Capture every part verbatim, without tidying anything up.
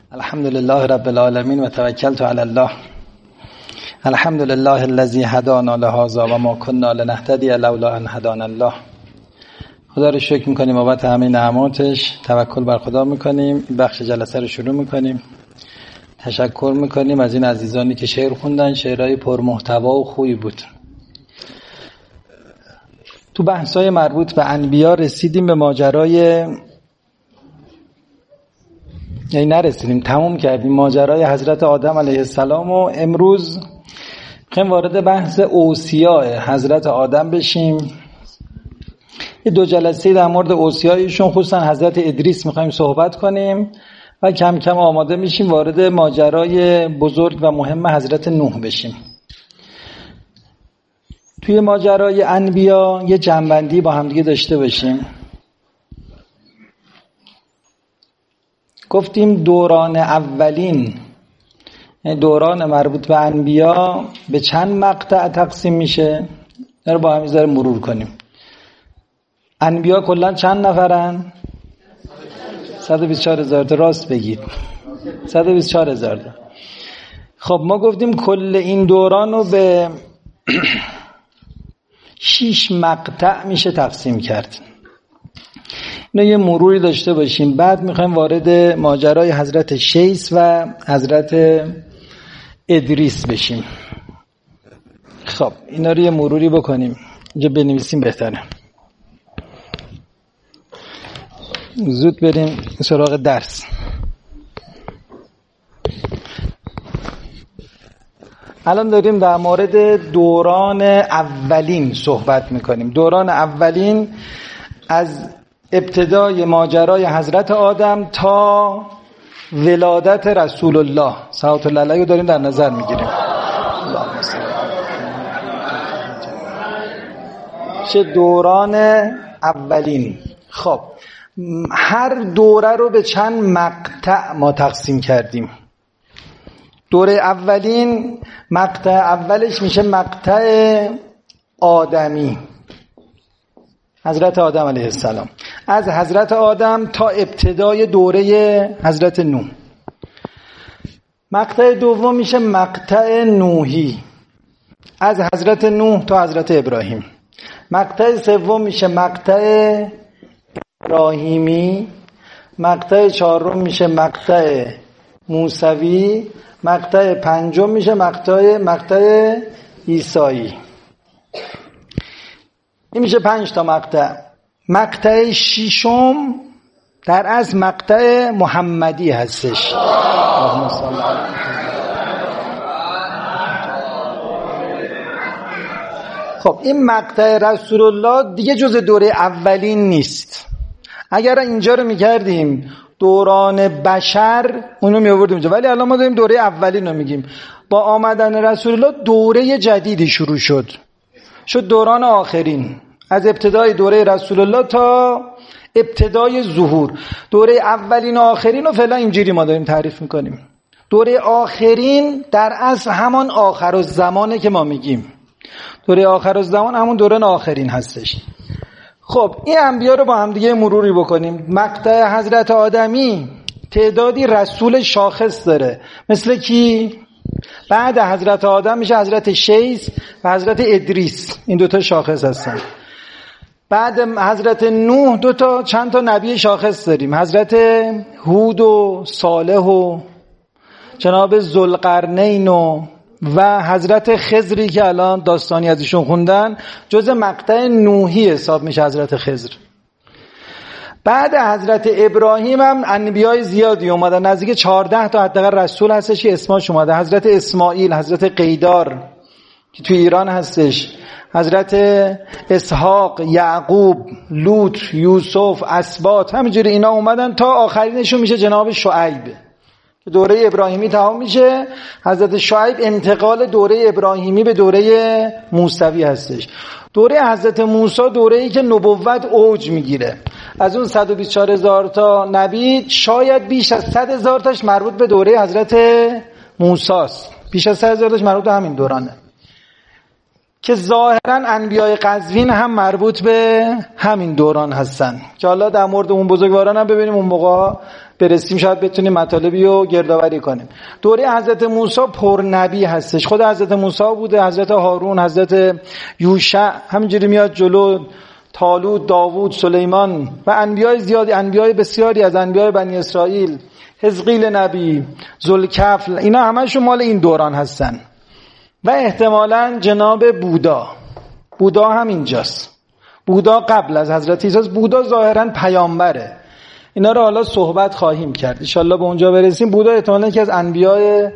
الحمد لله رب العالمین و توکلت علی الله. الحمد لله الذی هدانا لهذا و ما كنا لنهتدی لولا ان هدانا الله. خدا رو شکر میکنیم بابت همه نعماتش، توکل بر خدا میکنیم. این بخش جلسه رو شروع میکنیم. تشکر میکنیم از این عزیزانی که شعر خوندن، شعرهای پر محتوا و خوبی بود. تو بحث‌های مربوط به انبیا رسیدیم به ماجرای، یعنی نرسیدیم، تموم کردیم ماجرای حضرت آدم علیه السلام و امروز میخوایم وارد بحث اوصیاء حضرت آدم بشیم. یه دو جلسه در مورد اوصیایشون خصوصا حضرت ادریس میخوایم صحبت کنیم و کم کم آماده میشیم وارد ماجرای بزرگ و مهم حضرت نوح بشیم. توی ماجرای انبیا یه جنبندی با همدیگه داشته باشیم. گفتیم دوران اولین، یعنی دوران مربوط به انبیا به چند مقطع تقسیم میشه. رو با هم ذره مرور کنیم. انبیا کلا چند نفرن؟ صد و بیست و چهار هزار تا. راست بگید، صد و بیست و چهار هزار تا. خب ما گفتیم کل این دوران رو به شش مقطع میشه تقسیم کرد. اینو یه مروری داشته باشیم. بعد میخوایم وارد ماجرای حضرت شیث و حضرت ادریس بشیم. خب اینا رو یه مروری بکنیم. اینجا بنویسیم بهتره. زود بریم سراغ درس. الان داریم در مورد دوران اولین صحبت میکنیم. دوران اولین از ابتدای ماجرای حضرت آدم تا ولادت رسول الله صلوات الله علیه داریم در نظر میگیریم. چه دوران اولین. خب هر دوره رو به چند مقطع ما تقسیم کردیم. دوره اولین مقطع اولش میشه مقطع آدمی، حضرت آدم علیه السلام، از حضرت آدم تا ابتدای دوره حضرت نوح. مقطع دوم میشه مقطع نوحی، از حضرت نوح تا حضرت ابراهیم. مقطع سوم میشه مقطع ابراهیمی. مقطع چهارم میشه مقطع موسوی. مقطع پنجم میشه مقطع مقطع عیسایی. این میشه پنج تا مقطع. مقطع ششم در از مقطع محمدی هستش. خب این مقطع رسول الله دیگه جز دوره اولین نیست. اگر اینجا رو میکردیم دوران بشر اونو میآوردیم اینجا، ولی الان ما داریم دوره اولین رو میگیم. با آمدن رسول الله دوره جدیدی شروع شد، شد دوران آخرین، از ابتدای دوره رسول الله تا ابتدای ظهور. دوره اولین و آخرین رو فعلا اینجوری ما داریم تعریف میکنیم. دوره آخرین در اصل همان آخر الزمانه که ما میگیم. دوره آخر الزمان همون دوران آخرین هستش. خب این انبیا رو با هم دیگه مروری بکنیم. مقطع حضرت آدمی تعدادی رسول شاخص داره، مثل کی؟ بعد حضرت آدم میشه حضرت شیث و حضرت ادریس. این دوتا شاخص هستن. بعد حضرت نوح دوتا چند تا نبی شاخص داریم، حضرت هود و صالح و جناب ذوالقرنین و و حضرت خضری که الان داستانی از ایشون خوندن، جز مقطع نوحی حساب میشه حضرت خضر. بعد حضرت ابراهیم هم انبیای زیادی اومدن، نزدیک چهارده تا حداقل رسول هستش که اسماش اومده. حضرت اسماعیل، حضرت قیدار که تو ایران هستش، حضرت اسحاق، یعقوب، لوط، یوسف، اسباط، همینجوری اینا اومدن تا آخرینشون میشه جناب شعیب. دوره ابراهیمی تمام میشه. حضرت شعیب انتقال دوره ابراهیمی به دوره موسوی هستش. دوره حضرت موسی دوره‌ای که نبوت اوج میگیره. از اون صد و بیست و چهار هزار تا نبی شاید بیش از صد هزار تاش مربوط به دوره حضرت موسی است. بیش از صد هزار تاش مربوط به همین دورانه. که ظاهرا انبیای قزوین هم مربوط به همین دوران هستن که حالا در مورد اون بزرگواران هم ببینیم اون موقع برسیم شاید بتونیم مطالبی رو گردآوری کنیم. دوره حضرت موسی پر نبی هستش، خود حضرت موسی بوده، حضرت هارون، حضرت یوشع، همینجوری میاد جلو، طالوت، داوود، سلیمان و انبیای زیادی، انبیای بسیاری از انبیای بنی اسرائیل، حزقیل نبی، ذوالکفل، اینا همشون مال این دوران هستن. و احتمالاً جناب بودا، بودا هم اینجاست. بودا قبل از حضرت عیسی است. بودا ظاهراً پیامبره. اینا رو حالا صحبت خواهیم کرد ان شاءالله به اونجا برسیم. بودا احتمالاً یکی از انبیای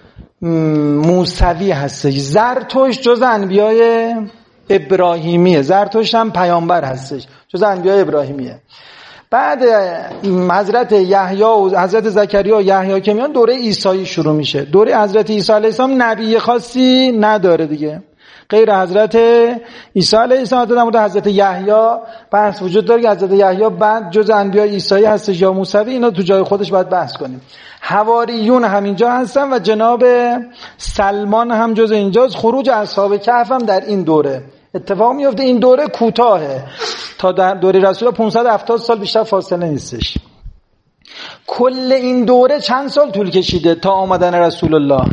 موسوی هستش. زرتشت جز انبیای ابراهیمیه. زرتشت هم پیامبر هستش، جز انبیای ابراهیمیه. بعد حضرت یحیی و حضرت زکریا و یحیی که میان دوره عیسی شروع میشه. دوره حضرت عیسی علیه السلام نبی خاصی نداره دیگه، غیر حضرت عیسی علیه السلام. در مورد حضرت یحیی بحث وجود داره که حضرت یحیی بعد جز انبیای عیسی هستش یا موسوی، اینا تو جای خودش باید بحث کنیم. حواریون همینجا هستن و جناب سلمان هم جز اینجاست. خروج اصحاب کهف هم در این دوره اتفاق میفته. این دوره کوتاهه، تا در دوره رسول الله پانصد و هفتاد سال بیشتر فاصله نیستش. کل این دوره چند سال طول کشیده تا آمدن رسول الله؟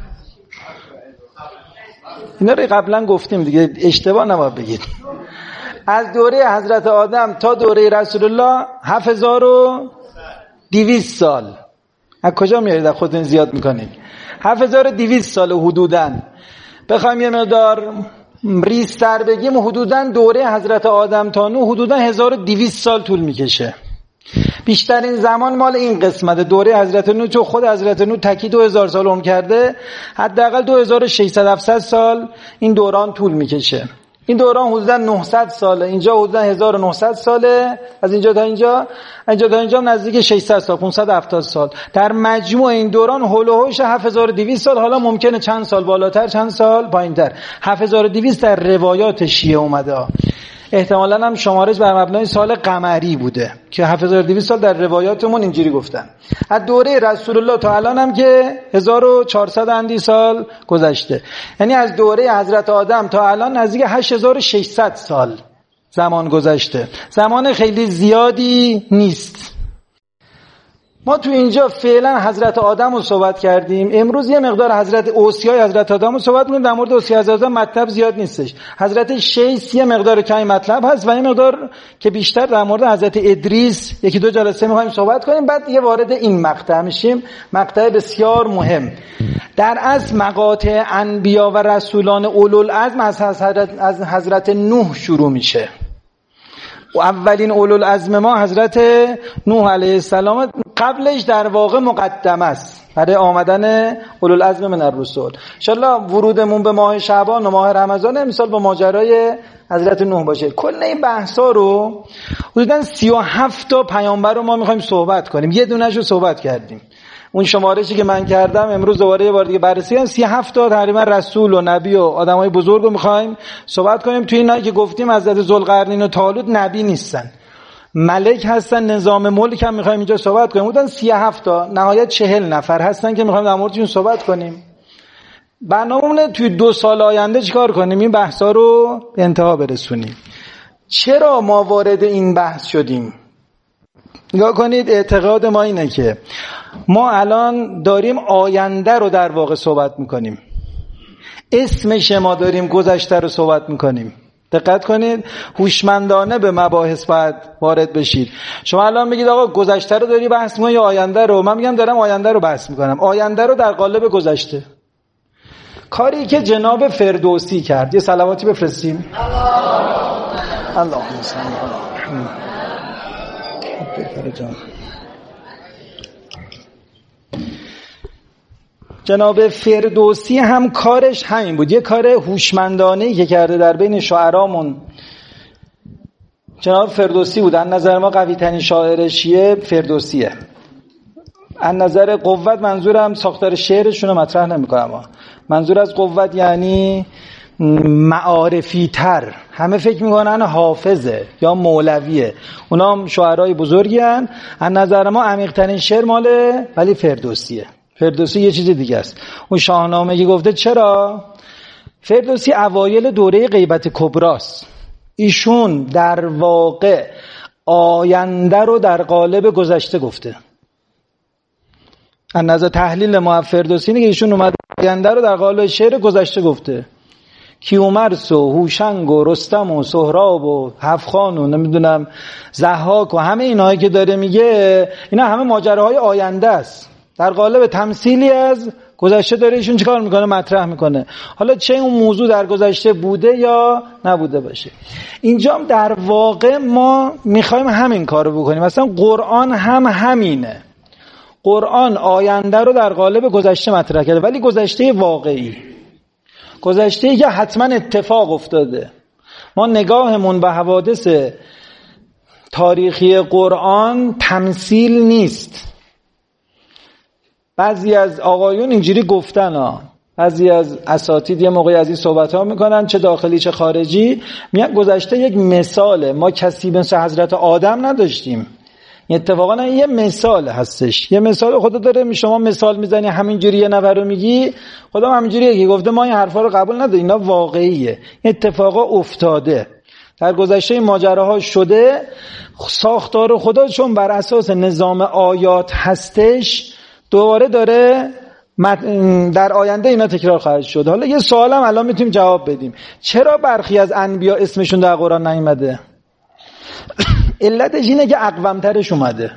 اینا رو قبلا گفتیم دیگه، اشتباه نباید بگید. از دوره حضرت آدم تا دوره رسول الله هفت هزار و دویست سال. از کجا میارید از خودتون زیاد میکنید؟ هفت هزار و دویست سال حدوداً. بخوایم یه مقدار ریستر بگیم حدوداً دوره حضرت آدم تا نوح حدوداً هزار و دویست سال طول میکشه. بیشترین زمان مال این قسمت دوره حضرت نوح، چون خود حضرت نوح تکی دو هزار سال عمر کرده، حداقل دو هزار و ششصد هفتصد سال این دوران طول میکشه. این دوران حدوداً نهصد ساله، اینجا حدوداً هزار و نهصد ساله، از اینجا تا اینجا، اینجا تا اینجا نزدیک ششصد سال، پانصد و هفتاد سال. در مجموع این دوران هول و هوش هفت هزار و دویست سال. حالا ممکنه چند سال بالاتر چند سال پایینتر. هفت هزار و دویست در روایات شیعه اومده، احتمالاً هم شمارش بر مبنای سال قمری بوده که هفت هزار و دویست سال در روایاتمون اینجوری گفتن. از دوره رسول الله تا الان هم که هزار و چهارصد اندی سال گذشته، یعنی از دوره حضرت آدم تا الان نزدیک هشت هزار و ششصد سال زمان گذشته. زمان خیلی زیادی نیست. ما تو اینجا فعلا حضرت آدم رو صحبت کردیم. امروز یه مقدار حضرت اوصیای حضرت آدم رو صحبت کنیم. در مورد اوصیای حضرت آدم مطلب زیاد نیستش. حضرت شیث یه مقدار کمی مطلب هست و یه مقدار که بیشتر در مورد حضرت ادریس یکی دو جلسه می‌خوایم صحبت کنیم. بعد یه وارد این مقطع میشیم، مقطع بسیار مهم. در اصل مقاطع انبیا و رسولان اولوالعزم از حضرت از حضرت نوح شروع میشه. و اولین اولوالعزم ما حضرت نوح علیه السلام، قبلش در واقع مقدمه است برای آمدن اولوالعزم من الرسل. ان شاءالله ورودمون به ماه شعبان و ماه رمضان امسال با ماجرای حضرت نوح باشه. کل این بحثا رو حدوداً سی و هفت تا پیامبر رو ما می‌خوایم صحبت کنیم. یه دونه‌شو رو صحبت کردیم. اون شمارشی که من کردم امروز دوباره یه بار دیگه بررسی کردم، سی و هفت تا تقریبا رسول و نبی و آدمای بزرگ رو می‌خوایم صحبت کنیم. تو اینایی که گفتیم حضرت ذوالقرنین و طالوت نبی نیستن، ملک هستن، نظام ملک هم می‌خوایم اینجا صحبت کنیم. بودن سی و هفت تا، نهایت چهل نفر هستن که می‌خوایم در موردشون صحبت کنیم. برنامه‌مون توی دو سال آینده چیکار کنیم؟ این بحثا رو به انتها برسونیم. چرا ما وارد این بحث شدیم؟ نگاه کنید، اعتقاد ما اینه که ما الان داریم آینده رو در واقع صحبت میکنیم. اسمش ما داریم گذشته رو صحبت میکنیم. دقت کنید، هوشمندانه به مباحث باید وارد بشید. شما الان میگید آقا گذشته رو داری بحث میکنی یا آینده رو؟ من میگم دارم آینده رو بحث میکنم. آینده رو در قالب گذشته. کاری که جناب فردوسی کرد. یه صلواتی بفرستیم. اللهم صل علی محمد. جناب فردوسی هم کارش همین بود، یه کار هوشمندانه‌ای که کرده در بین شاعرامون. جناب فردوسی بود، از نظر ما قوی ترین شاعر شیعه فردوسیه. از نظر قوت منظورم ساختار شعرشون رو مطرح نمی‌کنم، منظور از قوت یعنی معارفی تر. همه فکر میکنن حافظه یا مولویه، اونا هم شاعرای بزرگی هن. از نظر ما عمیق ترین شعر ماله ولی فردوسیه. فردوسی یه چیز دیگه است. اون شاهنامه که گفته چرا فردوسی اوایل دوره غیبت کبراست. ایشون در واقع آینده رو در قالب گذشته گفته. از نظر تحلیل ما فردوسی اینه که ایشون اومد آینده رو در قالب شعر گذشته گفته. کیومرث و هوشنگ و رستم و سهراب و هفخان و نمیدونم ضحاک و همه اینایی که داره میگه، اینا همه ماجراهای آینده است، در قالب تمثیلی از گذشته داره ایشون چیکار میکنه؟ مطرح میکنه. حالا چه اون موضوع در گذشته بوده یا نبوده باشه. اینجا در واقع ما میخوایم همین کارو بکنیم. مثلا قرآن هم همینه. قرآن آینده رو در قالب گذشته مطرح کرده، ولی گذشته واقعی، گذشته‌ای که حتما اتفاق افتاده. ما نگاهمون به حوادث تاریخی قرآن تمثیل نیست. بعضی از آقایون اینجوری گفتن ها، بعضی از اساتید یه موقعی از این صحبت ها میکنن، چه داخلی چه خارجی، میگن گذشته یک مثاله، ما کسی مثل حضرت آدم نداشتیم. اتفاقا یه مثال هستش، یه مثال خدا داره. شما مثال میزنی همینجوری یه نفر رو میگی، خدا همینجوریه که گفته ما این حرفا رو قبول نداریم، اینا واقعیه، اتفاقا افتاده، در گذشته ماجراها شده. ساختار خدا چون بر اساس نظام آیات هستش، دوباره داره در آینده اینا تکرار خواهد شد. حالا یه سوالم الان میتونیم جواب بدیم، چرا برخی از انبیا اسمشون در قرآن نیومده؟ علتش اینه که اقومترش اومده.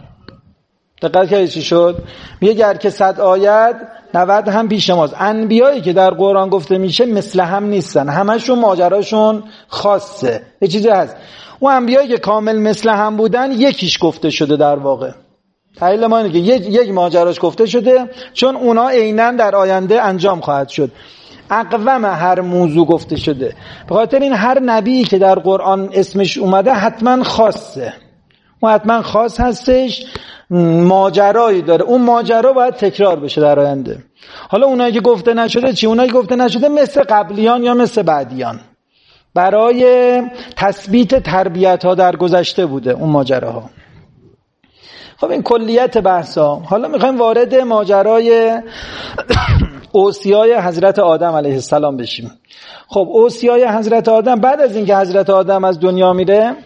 دقت کردید چی شد؟ میگه گر که صد آیت نود هم پیش ماست. انبیایی که در قرآن گفته میشه مثل هم نیستن، همشون ماجراشون خاصه. یه چیزی هست، اون انبیایی که کامل مثل هم بودن یکیش گفته شده در واقع. تحلیل ما اینه که یک یک ماجراش گفته شده، چون اونا عیناً در آینده انجام خواهد شد. اقوم هر موضوع گفته شده. به خاطر این هر نبی که در قرآن اسمش اومده حتما خاصه، اون حتما خاص هستش، ماجرایی داره، اون ماجرا باید تکرار بشه در آینده. حالا اونایی که گفته نشده چی؟ اونایی که گفته نشده مثل قبلیان یا مثل بعدیان، برای تثبیت تربیت ها در گذشته بوده اون ماجراها. خب این کلیت بحثا. حالا میخوایم وارد ماجرای اوصیای حضرت آدم علیه السلام بشیم. خب اوصیای حضرت آدم، بعد از اینکه حضرت آدم از دنیا میره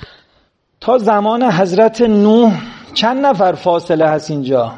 تا زمان حضرت نوح چند نفر فاصله هست اینجا؟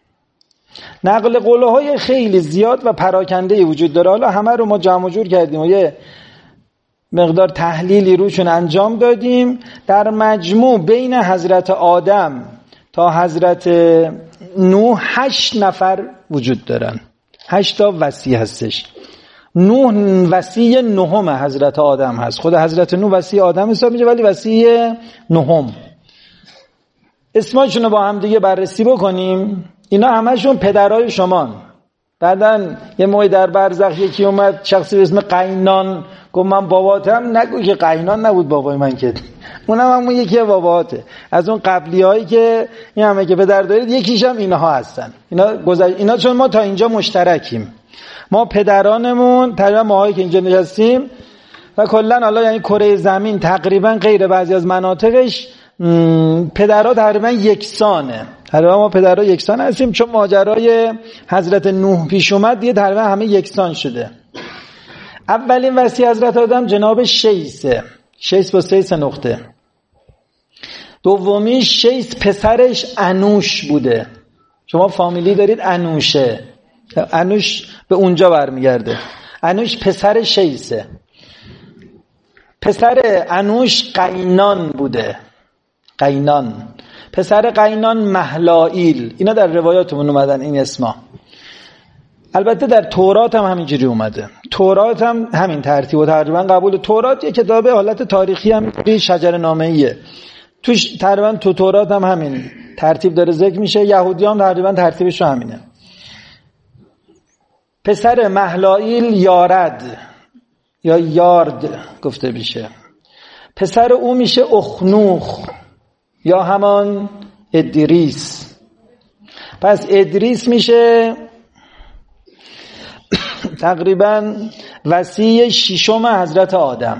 نقل قوله های خیلی زیاد و پراکنده وجود داره. حالا همه رو ما جمع جور کردیم و یه مقدار تحلیلی روشون انجام دادیم. در مجموع بین حضرت آدم تا حضرت نوح هشت نفر وجود دارن، هشت تا وصی هستش. نوح وصی نهم حضرت آدم هست. خود حضرت نوح وصی آدم حساب میشه، ولی وصی نهم. اسماشون رو با هم دیگه بررسی بکنیم. اینا همشون پدرای شمان. بعدن یه موقعی در برزخ یکی اومد شخصی به اسم قینان گفت من باباتم، نگو که قینان نبود بابای من، که اونم همون یکی باباته، از اون قبلی هایی که این همه که پدر دارید یکیش هم اینها هستن. اینا گذشت، اینا چون ما تا اینجا مشترکیم، ما پدرانمون تقریبا ماهایی که اینجا نشستیم و کلا حالا یعنی کره زمین تقریبا غیر بعضی از مناطقش پدرها تقریبا یکسانه. تقریبا ما پدرها یکسان هستیم، چون ماجرای حضرت نوح پیش اومد دیگه تقریبا همه یکسان شده. اولین وصی حضرت آدم جناب شیسه، شیس با سه سه نقطه. دومی شیس پسرش انوش بوده. شما فامیلی دارید انوشه، انوش به اونجا برمیگرده. انوش پسر شیسه. پسر انوش قینان بوده، قینان. پسر قینان مهلائیل. اینا در روایاتمون اومدن این اسما. البته در تورات هم همینجوری اومده. تورات هم همین ترتیب و تقریبا قبول. تورات یه کتاب حالت تاریخی هم شجره نامه‌ایه. توش تقریبا تو تورات هم همین ترتیب داره ذکر میشه. یهودی هم تقریبا ترتیبش همینه. پسر مهلائیل یارد یا یارد گفته میشه. پسر او میشه اخنوخ یا همان ادریس. پس ادریس میشه تقریبا وصی ششم حضرت آدم.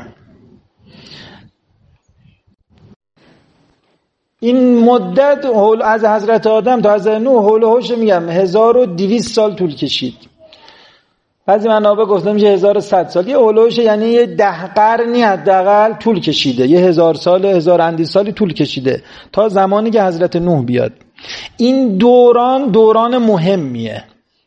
این مدت از حضرت آدم تا حضرت نوح حول و حوش میگم هزار و دویست سال طول کشید. بعضی منابع گفتم میشه هزار و صد سال، یه اولوش یعنی یه ده قرنی حداقل طول کشیده، یه هزار سال هزار اندی سالی طول کشیده تا زمانی که حضرت نوح بیاد. این دوران دوران مهمیه.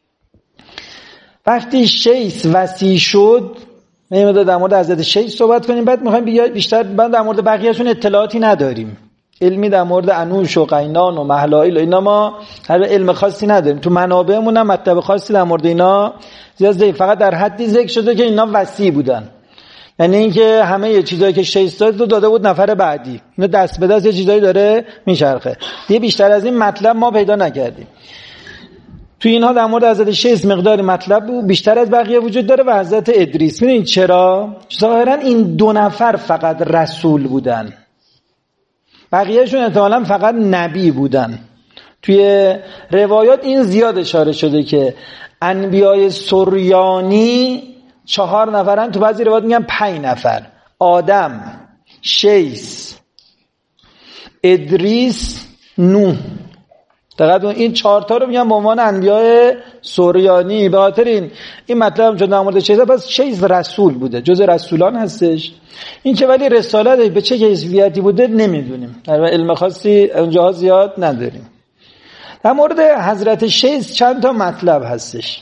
وقتی شیث وسیع شد، می‌خوایم در مورد حضرت شیث صحبت کنیم، بعد می‌خوایم بیشتر بعد در مورد بقیه‌شون اطلاعاتی نداریم. علمی در مورد انوش و قینان و مهلائیل و اینا ما هر علم خاصی نداریم، تو منابعمون هم مطلب خاصی در مورد اینا زیاد، فقط در حدی ذکر شده که اینا وسیع بودن، یعنی اینکه همه یه چیزایی که شیث داد رو داده بود نفر بعدی، اینا دست به دست یه چیزایی داره میچرخه. دیگه بیشتر از این مطلب ما پیدا نکردیم. تو اینها در مورد حضرت شیث مقداری مطلب بود بیشتر از بقیه وجود داره و حضرت ادریس. میدونید چرا؟ ظاهرا این دو نفر فقط رسول بودن، بقیهشون احتمالاً فقط نبی بودن. توی روایات این زیاد اشاره شده که انبیای سریانی چهار نفرن، تو بعضی روایات میگن پنج نفر: آدم، شیث، ادریس، نوح. دقیقاً این چهار تا رو میگن به عنوان انبیای سریانی. به خاطر این این مطلب چون در مورد شیث، پس شیث رسول بوده، جز رسولان هستش. این که ولی رسالت به چه کیفیتی بوده نمیدونیم، در علم خاصی اونجاها زیاد نداریم. در مورد حضرت شیث چند تا مطلب هستش.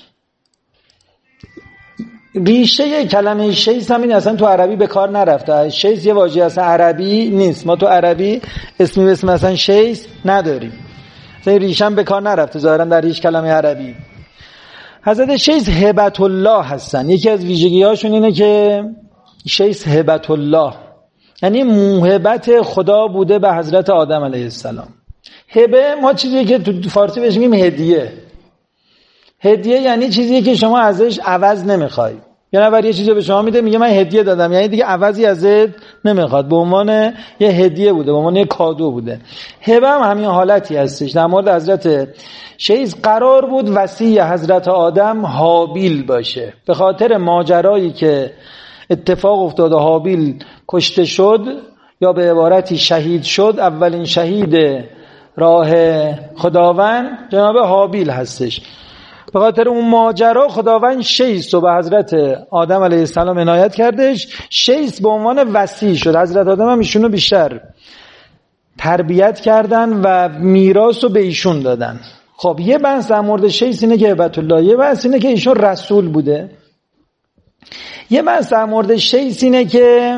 ریشه کلمه شیث هم این اصلا تو عربی به کار نرفته. شیث یه واژه اصلا عربی نیست، ما تو عربی اسمی به اسم اصلا شیث نداریم، اصلا ریشه هم به کار نرفته ظاهرا در هیچ کلمه عربی. حضرت شیث هبت الله هستن. یکی از ویژگی‌هاشون اینه که شیث هبت الله، یعنی موهبت خدا بوده به حضرت آدم علیه السلام. هبه ما چیزی که تو فارسی بهش میگیم هدیه. هدیه یعنی چیزی که شما ازش عوض نمیخوای. یه نفر یه چیزی به شما میده میگه من هدیه دادم، یعنی دیگه عوضی ازت نمیخواد، به عنوان یه هدیه بوده، به عنوان یه کادو بوده. هبه هم همین حالتی هستش. در مورد حضرت شیث قرار بود وصی حضرت آدم هابیل باشه. به خاطر ماجرایی که اتفاق افتاد و هابیل کشته شد، یا به عبارتی شهید شد، اولین شهید راه خداوند جناب هابیل هستش. به خاطر اون ماجرا خداوند شیث رو به حضرت آدم علیه السلام عنایت کردش. شیث به عنوان وصی شد. حضرت آدم هم ایشونو بیشتر تربیت کردن و میراث رو به ایشون دادن. خب یه بحث در مورد شیث اینه که هبت الله، یه بحث اینه که ایشون رسول بوده، یه بحث در مورد شیث اینه که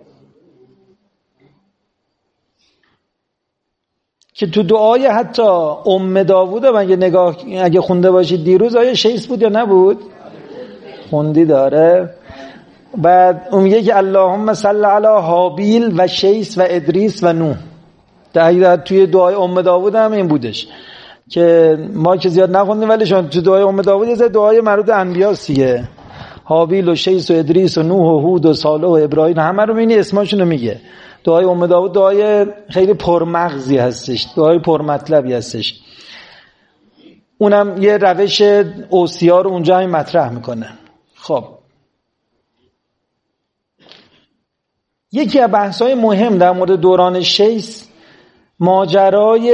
که تو دعای حتی ام داوود رو اگه نگاه اگه خونده باشید دیروز، آیا شیث بود یا نبود؟ خوندی داره. بعد اون میگه که اللهم صل علی هابیل و شیث و ادریس و نوح. در توی دعای ام داوود هم این بودش که ما که زیاد نخوندیم، ولی شما تو دعای ام داوود یه دعای مربوط انبیاسیه، هابیل و شیث و ادریس و نوح و هود و صالح و ابراهیم، همه رو میبینی اسمشون رو میگه. دعای ام داوود دعای خیلی پرمغزی هستش، دعای پرمطلبی هستش. اونم یه روش اوصیا رو اونجا هم مطرح میکنه. خب یکی از بحث‌های مهم در مورد دوران شیث ماجرای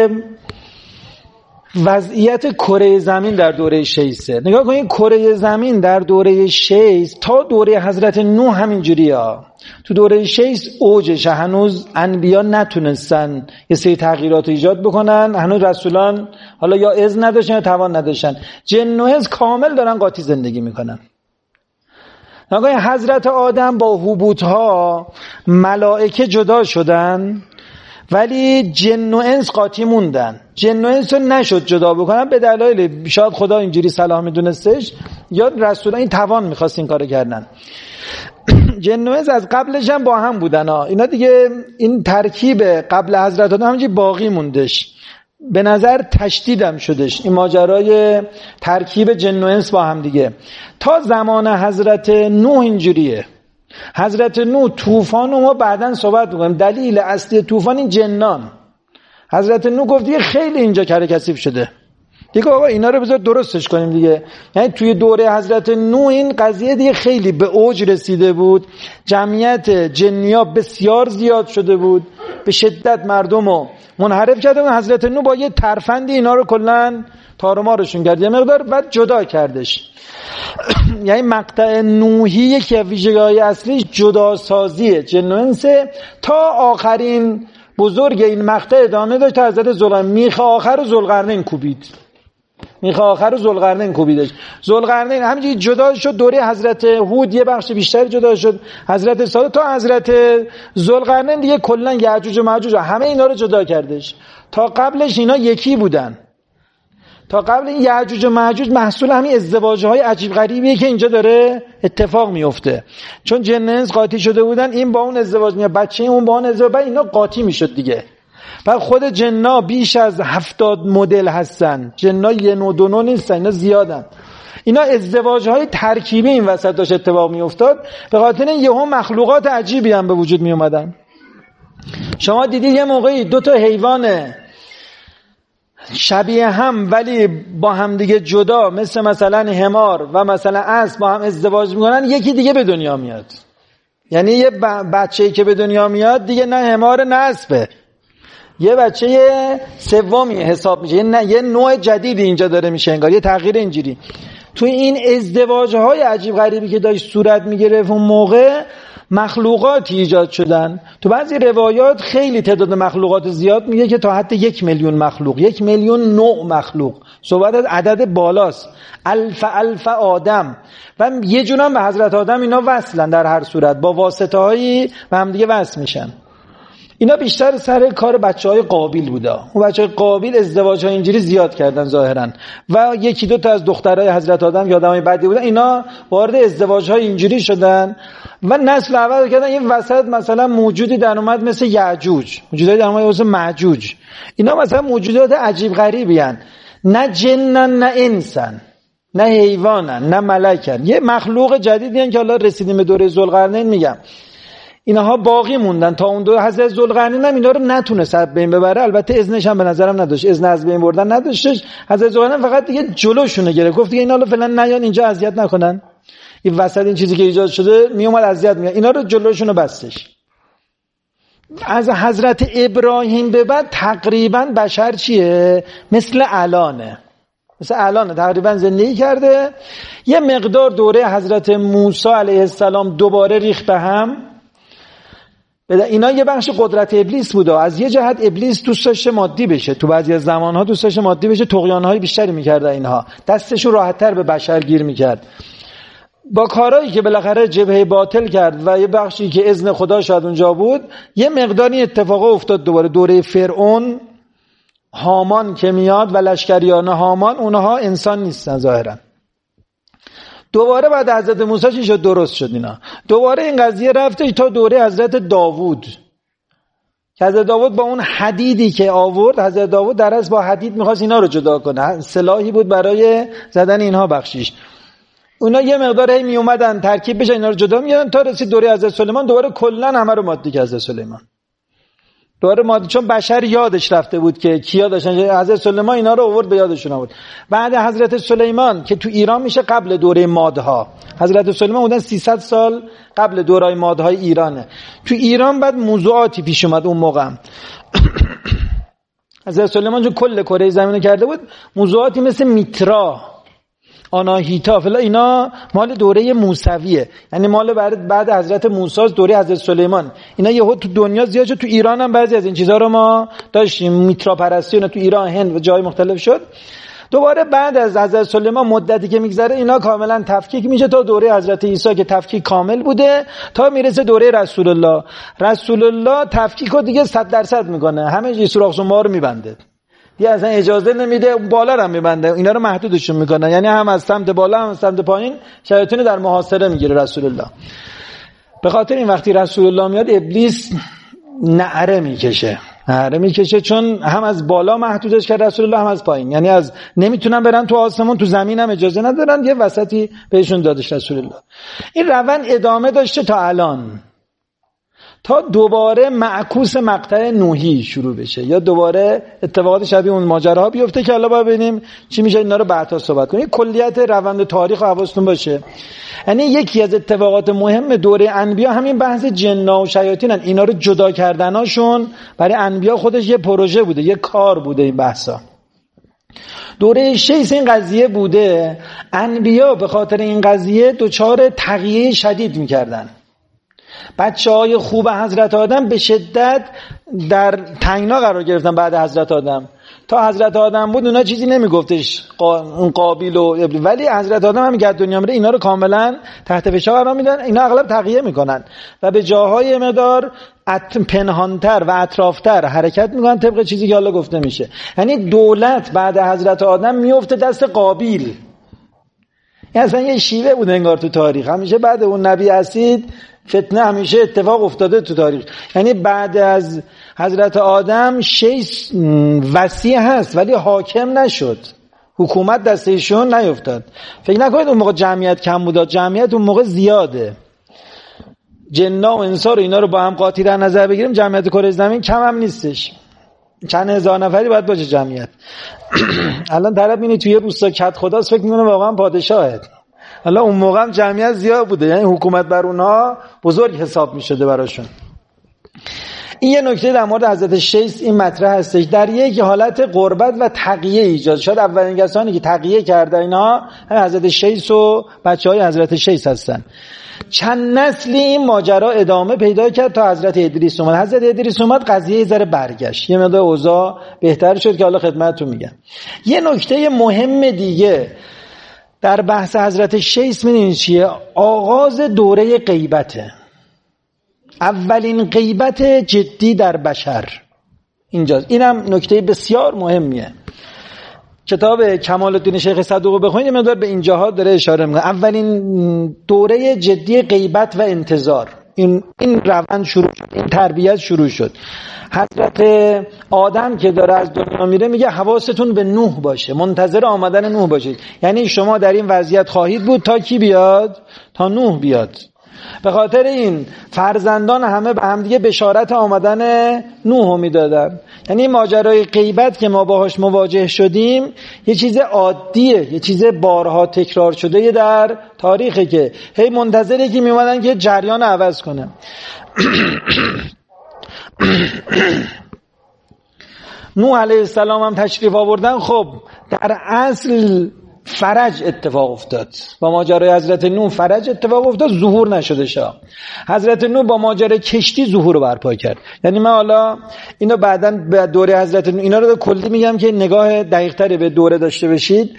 وضعیت کره زمین در دوره شیثه. نگاه کنید کره زمین در دوره شیث تا دوره حضرت نوح همینجوریه. تو دوره شیث اوجشه، هنوز انبیا نتونستن یه سری تغییرات ایجاد بکنن، هنوز رسولان حالا یا اذن نداشتن یا توان نداشتن. جن و انس کامل دارن قاطی زندگی میکنن. نگاه حضرت آدم با حبوطها ملائکه جدا شدن، ولی جن و انس قاطی موندن. جن و انس رو نشد جدا بکنن به دلایل شاید خدا اینجوری صلاح میدونستش یا رسولان این توان میخواست این کارو کردن. جن و انس از قبلش هم با هم بودن ها. اینا دیگه این ترکیب قبل حضرت آدم همینجوری باقی موندش، به نظر تشدیدم شدش این ماجرای ترکیب جن و انس با هم دیگه. تا زمان حضرت نوح اینجوریه. حضرت نوح طوفان رو ما بعداً صحبت می‌کنیم، دلیل اصلی طوفان این جنان. حضرت نوح گفت دیگه خیلی اینجا کره کثیف شده، دیگه بابا اینا رو بذار درستش کنیم دیگه. یعنی توی دوره حضرت نوح این قضیه دیگه خیلی به اوج رسیده بود، جمعیت جنیا بسیار زیاد شده بود، به شدت مردم رو منحرف کرده بود. حضرت نوح با یه ترفندی اینا رو کلن تارمارشون کرد، یه مقدار بعد جدا کردش. یعنی مقطع نوحی یکی از ویژگی‌های اصلیش جداسازیه جن و انس. تا آخرین بزرگ این مقطع ادامه داشت تا حضرت ذوالقرنین. میخ آخر رو ذوالقرنین کوبید، میخ آخر رو ذوالقرنین کوبیدش. ذوالقرنین همینجوری جدا شد، دوره حضرت هود یه بخش بیشتر جدا شد، حضرت صالح تا حضرت ذوالقرنین دیگه کلا یأجوج و مأجوج همه اینا رو جدا کردش. تا قبلش اینا یکی بودن. تا قبل این یأجوج و مأجوج محصول همین ازدواج‌های عجیب غریبیه که اینجا داره اتفاق میفته. چون جن انس قاطی شده بودن، این با اون ازدواج میاد، بچه اون با اون ازدواج، بعد اینا قاطی میشد دیگه. بعد خود جن‌ها بیش از هفتاد مدل هستن. جن‌ها یه نوع دو نوع نیستن، اینا زیادن. اینا ازدواج‌های ترکیبی این وسط داشت اتفاق میافتاد، به خاطر این یهو مخلوقات عجیبی هم به وجود می اومدن. شما دیدید یه موقعی دو تا حیوان شبیه هم ولی با هم دیگه جدا، مثل مثلا حمار و مثلا اسب با هم ازدواج میکنن، یکی دیگه به دنیا میاد. یعنی یه بچه‌ای که به دنیا میاد دیگه نه حمار نه اسبه، یه بچه سومی حساب میشه، یه, یه نوع جدیدی اینجا داره میشه، انگار یه تغییر اینجوری. توی این ازدواج‌های عجیب غریبی که داشت صورت میگرفت اون موقع، مخلوقاتی ایجاد شدن. تو بعضی روایات خیلی تعداد مخلوقات زیاد میگه که تا حد یک میلیون مخلوق، یک میلیون نوع مخلوق، صحبت از عدد بالاست. الف الف آدم. و یه جونم به حضرت آدم اینا وصلن، در هر صورت با واسطه هایی به هم دیگه وصل میشن. اینا بیشتر سر کار بچهای قابیل بوده. اون بچهای قابیل ازدواج ها اینجوری زیاد کردن ظاهرا، و یکی دو تا از دخترای حضرت آدم یا آدمای بعدی بودن، اینا وارد ازدواج های اینجوری شدن و نسل اول کردن. این وسط مثلا موجودی در اومد مثل یأجوج، موجودی در اومد مثل مأجوج. اینا مثلا موجودات عجیب غریبی ان، نه جنن نه انسن، نه حیوانن نه ملکن، یه مخلوق جدیدی ان که حالا رسیدیم به دوره ذوالقرنین. میگم اینها باقی موندن تا اون دو. حضرت ذوالقرنین هم اینا رو نتونست از بین ببره، البته اذنش هم به نظرم نداشت، اذن از بین بردن نداشتش. حضرت ذوالقرنین فقط دیگه جلوشونه گرفت، گفت دیگه اینا رو فعلا نیان اینجا اذیت نکنن، این وسط این چیزی که ایجاد شده میومد اذیت میاد، اینا رو جلوشونو بستش. از حضرت ابراهیم به بعد تقریبا بشر چیه؟ مثل الانه، مثل الانه تقریبا زندگی کرده. یه مقدار دوره حضرت موسی علیه السلام دوباره ریخت به هم. اینا یه بخش قدرت ابلیس بوده. از یه جهت ابلیس دوست داشته مادی بشه، تو بعضی از زمانها دوست داشته مادی بشه، طغیان‌های بیشتری می‌کرد، اینها دستشو راحت‌تر به بشر گیر می‌کرد. با کارهایی که بالاخره جبهه باطل کرد و یه بخشی که اذن خدا شاید اونجا بود، یه مقداری اتفاقا افتاد دوباره. دوره فرعون، هامان که میاد و لشکریان هامان، اونها انسان نیستن ظاهرا. دوباره بعد حضرت موسی چی شد؟ درست شد اینا. دوباره این قضیه رفته تا دوره حضرت داوود، که حضرت داوود با اون حدیدی که آورد، حضرت داوود در اصل با حدید میخواست اینا رو جدا کنه، سلاحی بود برای زدن اینها بخشیش. اونا یه مقدار هی می اومدن ترکیب بشن، اینا رو جدا میگن تا رسید دوره حضرت سلیمان. دوباره کلا همه رو مادی که حضرت سلیمان دوباره مادی، چون بشر یادش رفته بود که کیا داشتن. حضرت سلیمان اینا رو آورد به یادشون آورد. بعد حضرت سلیمان که تو ایران میشه قبل دوره مادها، حضرت سلیمان بودن سیصد سال قبل دوره مادهای ایرانه. تو ایران بعد موضوعاتی پیش اومد اون موقع. حضرت سلیمان جو کل کره زمین کرده بود، موضوعاتی مثل میترا، آناهیتا فلا، اینا مال دوره موسویه، یعنی مال بعد بعد حضرت موسی، دوره حضرت سلیمان. اینا یهو تو دنیا زیاد شد. تو ایران هم بعضی از این چیزا رو ما داشتیم، میترا پرستی تو ایران، هند و جای مختلف شد. دوباره بعد از حضرت سلیمان مدتی که میگذره اینا کاملا تفکیک میشه تا دوره حضرت عیسی که تفکیک کامل بوده، تا میرسه دوره رسول الله. رسول الله تفکیکو دیگه صد درصد میکنه، همه چیز سوراخ ما رو میبنده، دیگه اصلا اجازه نمیده، بالا رو میبنده، اینا رو محدودشون میکنه. یعنی هم از سمت بالا هم از سمت پایین شیاطین در محاصره میگیره رسول الله. به خاطر این وقتی رسول الله میاد ابلیس نعره میکشه، نعره میکشه، چون هم از بالا محدودش کرد رسول الله، هم از پایین. یعنی از نمیتونن برن تو آسمون، تو زمین هم اجازه ندارن، یه وسطی بهشون دادش رسول الله. این روند ادامه داشته تا الان، تا دوباره معکوس مقطع نوحی شروع بشه یا دوباره اتفاقات شبیه اون ماجراها بیفته که حالا باید ببینیم چی میشه. اینا رو بعدا صحبت کنیم. کلیت روند تاریخ رو حواستون باشه. یعنی یکی از اتفاقات مهم دوره انبیا همین بحث جن‌ها و شیاطینن. اینا رو جدا کردناشون برای انبیا خودش یه پروژه بوده، یه کار بوده. این بحثا دوره شیس این قضیه بوده. انبیا به خاطر این قضیه دچار تقیه شدید میکردن. بچه های خوب حضرت آدم به شدت در تنگنا قرار گرفتن. بعد حضرت آدم تا حضرت آدم بود اونا چیزی نمیگفتش اون قابیل و ابلیس، ولی حضرت آدم هم که دنیا میره اینا رو کاملا تحت فشار قرار میدن. اینا اغلب تقیه میکنن و به جاهای مقدار پنهانتر و اطرافتر حرکت میکنن طبق چیزی که حالا گفته میشه. یعنی دولت بعد حضرت آدم میفته دست قابیل. یعنی اصلا یه شیوه بود انگار تو تاریخ. همیشه بعد اون نبی اسید فتنه همیشه اتفاق افتاده تو تاریخ. یعنی بعد از حضرت آدم شیس وسیع هست ولی حاکم نشد، حکومت دست ایشون نیفتاد. فکر نکنید اون موقع جمعیت کم بود، جمعیت اون موقع زیاده. جنا و انسا رو اینا رو با هم قاطی در نظر بگیریم جمعیت کره زمین کم هم نیستش. چند هزار نفری باید باشه جمعیت. الان طرف اینی توی روستا کت خداست فکر میکنه واقعا پادشاهه. حالا اون موقع هم جمعیت زیاد بوده، یعنی حکومت بر اونها بزرگ حساب میشده براشون. این یه نکته در مورد حضرت شیس این مطرح هستش. در یک حالت غربت و تقیه ایجاد شد. اولین کسانی که تقیه کرده اینا حضرت شیس و بچهای حضرت شیس هستن. چند نسلی این ماجرا ادامه پیدا کرد تا حضرت ادریس اومد. حضرت ادریس اومد قضیه یه ذره برگشت، یه مقدار اوضاع بهتر شد که حالا خدمتتون میگم. یه نکته مهم دیگه در بحث حضرت شیس می‌بینید چیه؟ آغاز دوره غیبته. اولین غیبت جدی در بشر اینجاست. اینم نکته بسیار مهمیه. کتاب کمال الدین شیخ صدوق بخونید یه مقدار به اینجاها داره اشاره میکنه. اولین دوره جدی غیبت و انتظار، این این روند شروع شد، این تربیت شروع شد. حضرت آدم که داره از دنیا میره میگه حواستون به نوح باشه، منتظر آمدن نوح باشید. یعنی شما در این وضعیت خواهید بود تا کی بیاد؟ تا نوح بیاد. به خاطر این فرزندان همه به همدیگه بشارت آمدن نوح میدادن. یعنی ماجرای غیبت که ما باهاش مواجه شدیم یه چیز عادیه، یه چیز بارها تکرار شده در تاریخه که هی منتظره که میومدن که جریان عوض کنه. نوح علیه السلام هم تشریف آوردن. خب در اصل فرج اتفاق افتاد. با ماجرای حضرت نوح فرج اتفاق افتاد، ظهور نشده شا. حضرت نوح با ماجرای کشتی ظهور رو برپا کرد. یعنی من حالا اینو بعداً به دوره حضرت نوح اینا رو کلی میگم که نگاه دقیق‌تری به دوره داشته باشید.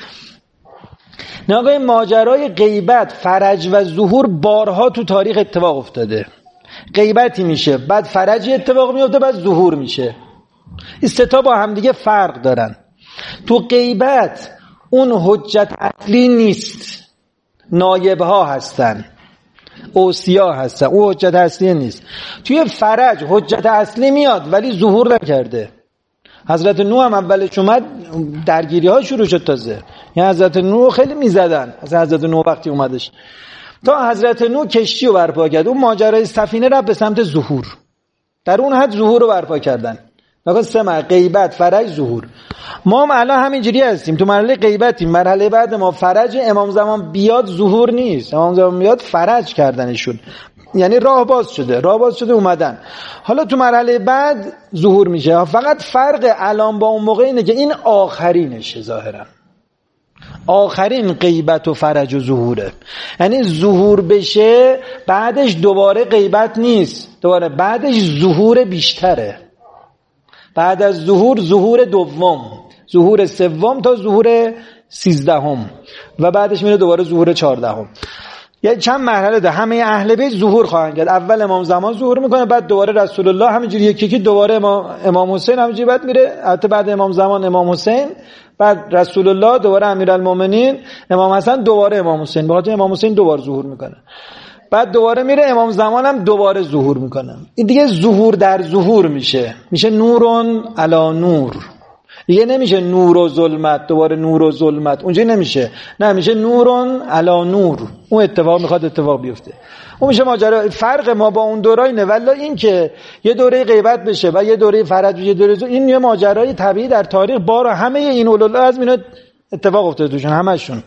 نگاه ماجرای غیبت، فرج و ظهور بارها تو تاریخ اتفاق افتاده. غیبتی میشه، بعد فرجی اتفاق میفته، بعد ظهور میشه. این سه تا با هم دیگه فرق دارن. تو غیبت اون حجت اصلی نیست، نایب ها هستن، اوصیا هستن، اون حجت اصلی نیست. توی فرج حجت اصلی میاد ولی ظهور نکرده. حضرت نوح هم اولش اومد درگیری ها شروع شد تازه. یعنی حضرت نوح خیلی میزدن. از حضرت نوح وقتی اومدش تا حضرت نوح کشتی رو برپا کرد، اون ماجرای سفینه رفت به سمت ظهور. در اون حد ظهور رو برپا کردن. نگاه سه مرحله: غیبت، فرج، ظهور. ما هم الان همینجوری هستیم، تو مرحله غیبتیم. مرحله بعد ما فرج. امام زمان بیاد ظهور نیست، امام زمان بیاد فرج کردنشون، یعنی راه باز شده، راه باز شده اومدن. حالا تو مرحله بعد ظهور میشه. فقط فرق الان با اون موقع اینه که این آخرینشه، ظاهرا آخرین غیبت و فرج و ظهوره. یعنی ظهور بشه بعدش دوباره غیبت نیست، دوباره بعدش ظهور بیشتره. بعد از ظهور ظهور دوم، ظهور سوم تا ظهور سیزدهم و بعدش میره دوباره ظهور چهاردهم. یعنی چند مرحله ده. همه اهل بیت ظهور خواهند کرد. اول امام زمان ظهور میکنه، بعد دوباره رسول الله، همینجوری یکی یکی دوباره امام, امام حسین همینجوری بعد میره. البته بعد امام زمان امام حسین، بعد رسول الله، دوباره امیرالمومنین، امام حسن، دوباره امام حسین. بعد امام حسین دوباره ظهور میکنه، بعد دوباره میره امام زمان هم دوباره ظهور میکنه. این دیگه ظهور در ظهور میشه، میشه نورون علی نور. دیگه نمیشه نور و ظلمت دوباره نور و ظلمت، اونجا نمیشه، نه میشه نورون علا نور. اون اتفاق میخواد اتفاق بیفته، اون میشه ماجرا. فرق ما با اون دوره اینه، ولی این که یه دوره غیبت بشه و یه دوره فرج و یه دوره زو، این یه ماجرای طبیعی در تاریخ بار همه این اولوالعزم اینا اتفاق افتاده توشون همشون.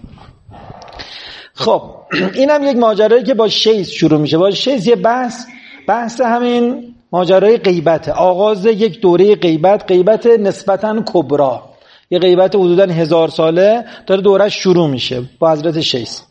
خب اینم یک ماجرایی که با شیس شروع میشه. با شیس یه بحث بحث همین ماجرای غیبت، آغاز یک دوره غیبت، غیبت نسبتاً کبرا، یه غیبت حدوداً هزار ساله داره دورش شروع میشه با حضرت شیس.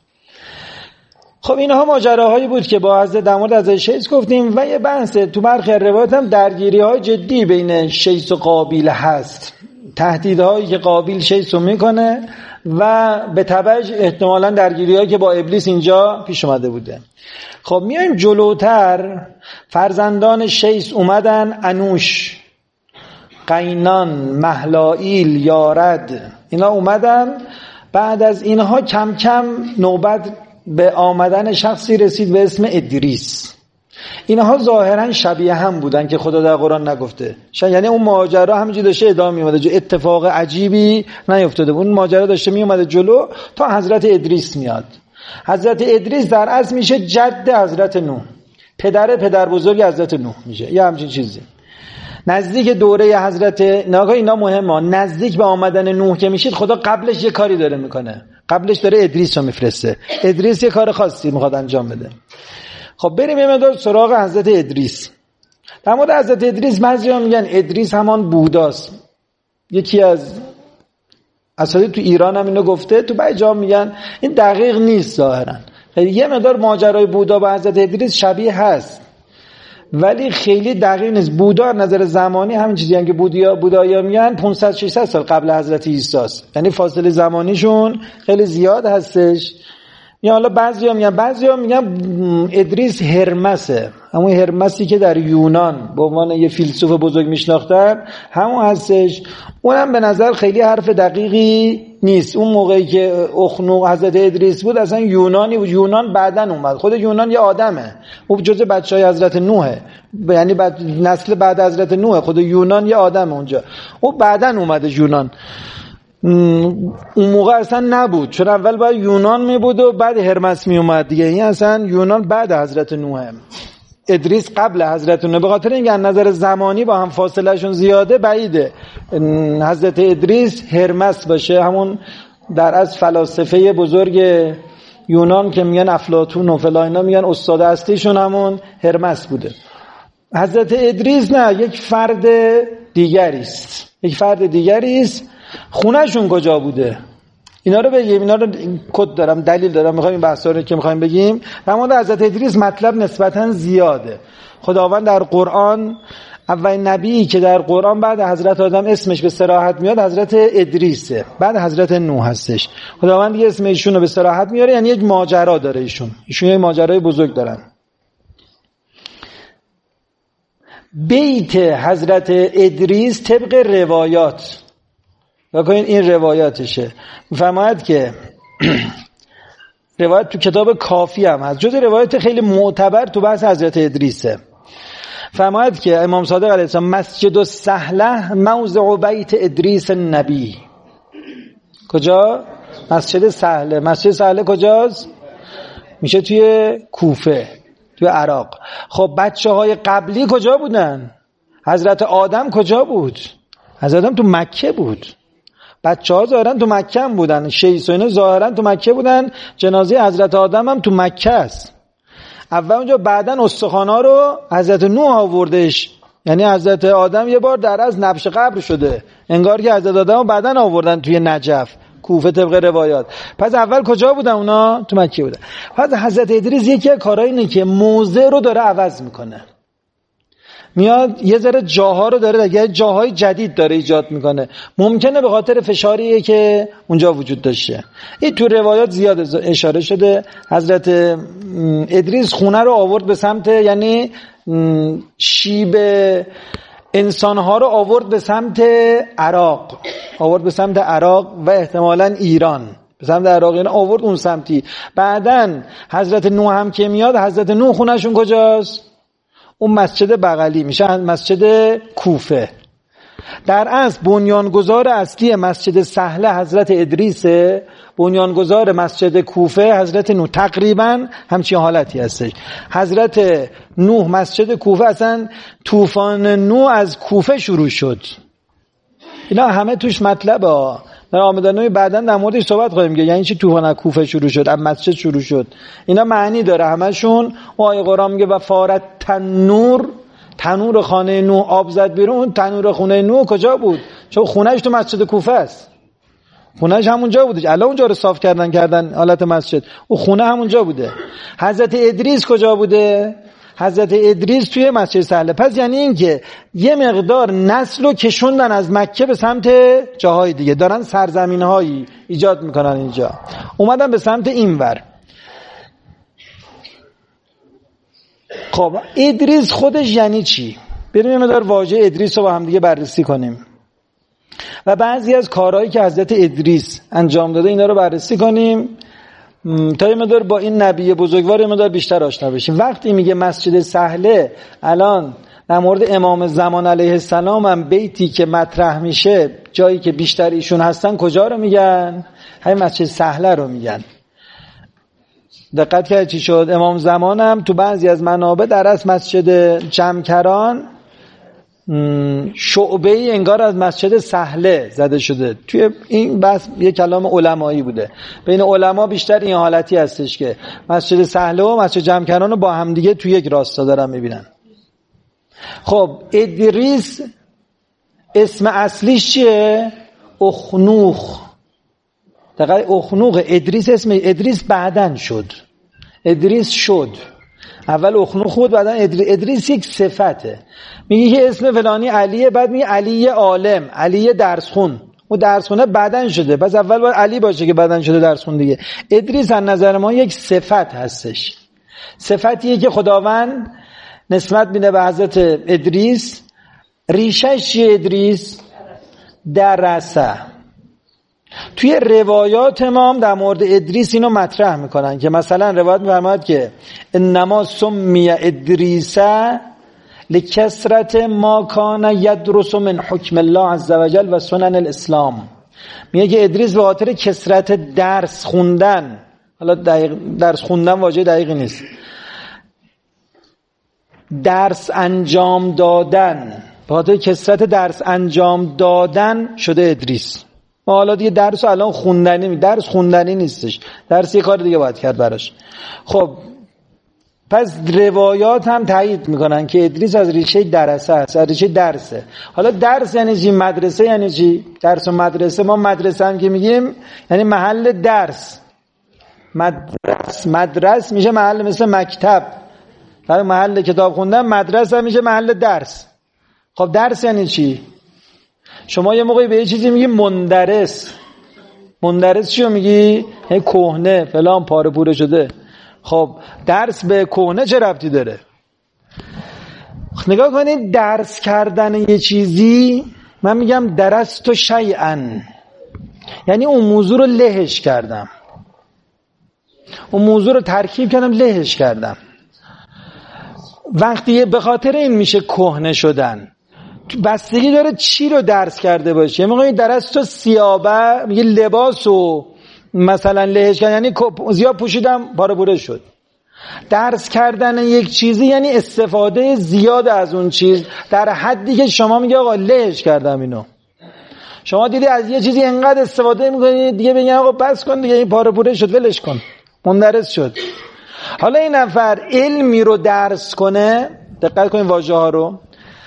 خب اینها ماجراهایی بود که با حضرت در مورد حضرت شیس گفتیم و یه بحث تو برخی روایات هم درگیری‌های جدی بین شیس و قابیل هست، تهدیدهایی که قابیل شیس رو میکنه و به تبعش احتمالاً درگیری‌هایی که با ابلیس اینجا پیش اومده بوده. خب میایم جلوتر، فرزندان شیس اومدن، انوش، قینان، مهلائیل، یارد، اینا اومدن. بعد از اینها کم کم نوبت به آمدن شخصی رسید به اسم ادریس. اینها ظاهرا شبیه هم بودن که خدا در قرآن نگفته، یعنی اون ماجرا همینجوری داشته ادامه میومده، جو اتفاق عجیبی نیفتاده، اون ماجرا داشته میومده جلو تا حضرت ادریس میاد. حضرت ادریس در اصل میشه جد حضرت نوح، پدر پدر بزرگ حضرت نوح میشه، یه همچین چیزی. نزدیک دوره حضرت ناگاه اینا مهمه، نزدیک به آمدن نوح که میشید خدا قبلش یه کاری داره میکنه، قبلش داره ادریس رو میفرسته. ادریس یه کار خاصی میخواد انجام بده. خب بریم یه مقدار سراغ حضرت ادریس. در مورد حضرت ادریس بعضیا میگن ادریس همان بوداست. یکی از اساتید تو ایران هم اینو گفته، تو بعضی جا میگن این دقیق نیست ظاهرا. یه مقدار ماجرای بودا با حضرت ادریس شبیه هست ولی خیلی دقیق نیست. بودا نظر زمانی همین چیزی هم که بودیا بودایا میگن پانصد ششصد سال قبل حضرت عیسی است، یعنی فاصله زمانیشون خیلی زیاد هستش. یا حالا بعضیا میگن بعضیا میگن ادریس هرمسه، همون هرمسی که در یونان به عنوان یه فیلسوف بزرگ میشناختن همون هستش. اونم به نظر خیلی حرف دقیقی نیست. اون موقعی که اخنوق حضرت ادریس بود اصلا یونانی بود، یونان بعدن اومد، خود یونان یه آدمه، اون جزء بچهای حضرت نوحه، یعنی بعد نسل بعد حضرت نوحه، خود یونان یه آدمه اونجا، اون بعدن اومده یونان. اون موقع اصلا نبود، چون اول باید یونان می بود و بعد هرمس می اومد دیگه. این اصلا یونان بعد حضرت نوح، ادریس قبل حضرت نوح. به خاطر اینکه نظر زمانی با هم فاصله شون زیاده بعیده حضرت ادریس هرمس باشه، همون در از فلاسفه بزرگ یونان که میگن افلاطون و فلا اینا میگن استاد اصلیشون همون هرمس بوده. حضرت ادریس نه، یک فرد دیگری است، یک فرد دیگری است. خونهشون کجا بوده اینا رو بگیم، اینا رو کد دارم، دلیل دارم، میخوایم این بحثا رو که میخوایم بگیم. در مورد حضرت ادریس مطلب نسبتا زیاده. خداوند در قرآن اولین نبی که در قرآن بعد حضرت آدم اسمش به صراحت میاد حضرت ادریسه، بعد حضرت نوح هستش. خداوند یه اسم ایشون رو به صراحت میاره، یعنی یک ماجرا داره ایشون، ایشون یک ماجرای بزرگ دارن. بیت حضرت ادریس طبق روایات، بکنین این روایاتشه، میفرماید که روایت تو کتاب کافی هم هست، جز روایت خیلی معتبر تو بحث حضرت ادریسه. فرماید که امام صادق علیه السلام مسجد السهله موضع بیت ادریس النبی. کجا؟ مسجد سهله. مسجد سهله کجاست؟ میشه توی کوفه، توی عراق. خب بچه های قبلی کجا بودن؟ حضرت آدم کجا بود؟ حضرت آدم تو مکه بود. بچه ها ظاهرا تو مکه هم بودن، شیس و اینا ظاهرا تو مکه بودن، جنازه حضرت آدم هم تو مکه است. اول اونجا بعدن استخوانا رو حضرت نوح آوردش، یعنی حضرت آدم یه بار در از نبش قبر شده، انگار که حضرت آدم رو بعدن آوردن توی نجف کوفه طبق روایات. پس اول کجا بودن اونا؟ تو مکه بودن. پس حضرت ادریس یکی از کارهای اینه که موضع رو داره عوض میکنه، میاد یه ذره جاها رو داره دیگه، جاهای جدید داره ایجاد میکنه. ممکنه به خاطر فشاریه که اونجا وجود داشته. این تو روایات زیاد اشاره شده. حضرت ادریس خونه رو آورد به سمت، یعنی شیب انسانها رو آورد به سمت عراق، آورد به سمت عراق و احتمالاً ایران، به سمت عراق اینا آورد اون سمتی. بعدن حضرت نوح هم که میاد، حضرت نوح خونهشون کجاست؟ اون مسجد بغلی میشه مسجد کوفه. در اصل بنیانگذار اصلی مسجد سهله حضرت ادریسه، بنیانگذار مسجد کوفه حضرت نوح، تقریبا همچین حالتی هستش. حضرت نوح مسجد کوفه، اصلا طوفان نوح از کوفه شروع شد. اینا همه توش مطلبه. در آمدانوی بعداً در موردش صحبت خواهیم کرد. یعنی چی طوفان از کوفه شروع شد، از مسجد شروع شد؟ اینا معنی داره همشون. و آیه قرآن میگه و فارت تنور، تنور خانه نوح آب زد بیرون. تنور خونه نوح کجا بود؟ چون خونهش تو مسجد کوفه است. خونهش همونجا بوده. الان اونجا رو صاف کردن کردن حالت مسجد. او خونه همونجا بوده. حضرت ادریس کجا بوده؟ حضرت ادریس توی مسجد سهله. پس یعنی این که یه مقدار نسل رو کشوندن از مکه به سمت جاهای دیگه، دارن سرزمین هایی ایجاد میکنن اینجا، اومدن به سمت اینور. خب ادریس خودش یعنی چی؟ بریم یه مقدار واژه ادریس رو با هم دیگه بررسی کنیم و بعضی از کارهایی که حضرت ادریس انجام داده اینا رو بررسی کنیم تا یه مقدار با این نبی بزرگوار یه مقدار بیشتر آشنا بشیم. وقتی میگه مسجد سهله، الان در مورد امام زمان علیه السلام هم بیتی که مطرح میشه، جایی که بیشتر ایشون هستن، کجا رو میگن؟ همین مسجد سهله رو میگن. دقت کرد چی شد؟ امام زمان هم تو بعضی از منابع در اصل مسجد جمکران شعبه ای انگار از مسجد سهله زده شده. توی این بحث یه کلام علمایی بوده. بین علما بیشتر این حالتی هستش که مسجد سهله و مسجد جمکران رو با هم دیگه توی یک راستا دارن میبینن. خب ادریس اسم اصلیش چیه؟ اخنوخ. دقیقا اخنوخ. ادریس اسم ادریس بعدن شد. ادریس شد. اول اخنوخ بود، بعدن ادریس. ادریس یک صفته. میگه که اسم فلانی علیه، بعد میگه علی عالم، علی درسخون. و درسخونه بعدن شده، پس اول باید علی باشه که بعدن شده درسخون دیگه. ادریس از نظر ما یک صفت هستش. صفتیه که خداوند نسبت میده به حضرت ادریس. ریشش چیه ادریس؟ درسه. توی روایات ما هم در مورد ادریس اینو مطرح میکنن که مثلا روایت میفرماید که انما سمی ادریس لکثرت ما کان یدرس من حکم الله عز وجل و سنن الاسلام. میگه که ادریس به خاطر کثرت درس خوندن، حالا دقیق درس خوندن واژه دقیقی نیست، درس انجام دادن، به خاطر کثرت درس انجام دادن شده ادریس. ما حالا دیگه درس الان خوندنی، درس خوندنی نیستش، درس یه کار دیگه باید کرد براش. خب پس روایات هم تایید میکنن که ادریس از ریشه درسه است، از ریشه درسه. حالا درس یعنی چی؟ مدرسه یعنی چی؟ درس و مدرسه، ما مدرسه هم که میگیم یعنی محل درس. مدرس مدرس میشه محل مثل مکتب، برای محل کتاب خوندن. مدرسه هم میشه محل درس. خب درس یعنی چی؟ شما یه موقعی به یه چیزی میگی مندرس. مندرس چی رو میگی؟ یعنی کهنه فلان پاره پوره شده. خب درس به کهنه چه ربطی داره؟ نگاه کنید، درس کردن یه چیزی، من میگم درست و شیئا، یعنی اون موضوع رو لهش کردم، اون موضوع رو ترکیب کردم، لهش کردم. وقتی به خاطر این میشه کهنه شدن. بستگی داره چی رو درس کرده باشه. میگه درست و سیابه، میگه لباس و مثلا لهش کردن یعنی زیاد پوشیدم پاره پوره شد. درس کردن یک چیزی یعنی استفاده زیاد از اون چیز در حدی که شما میگه آقا لهش کردم اینو. شما دیدی از یه چیزی انقدر استفاده میکنی دیگه بگی آقا بس کن دیگه، این پاره پوره شد ولش کن، مندرس شد. حالا این نفر علمی رو درس کنه، دقت کنید واژه ها رو،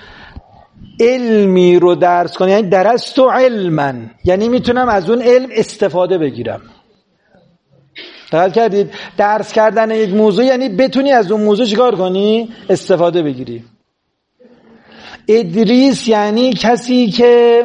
علمی رو درس کنه یعنی درست و علما، یعنی میتونم از اون علم استفاده بگیرم. دقت کردید؟ درس کردن یک موضوع یعنی بتونی از اون موضوع چیکار کنی؟ استفاده بگیری. ادریس یعنی کسی که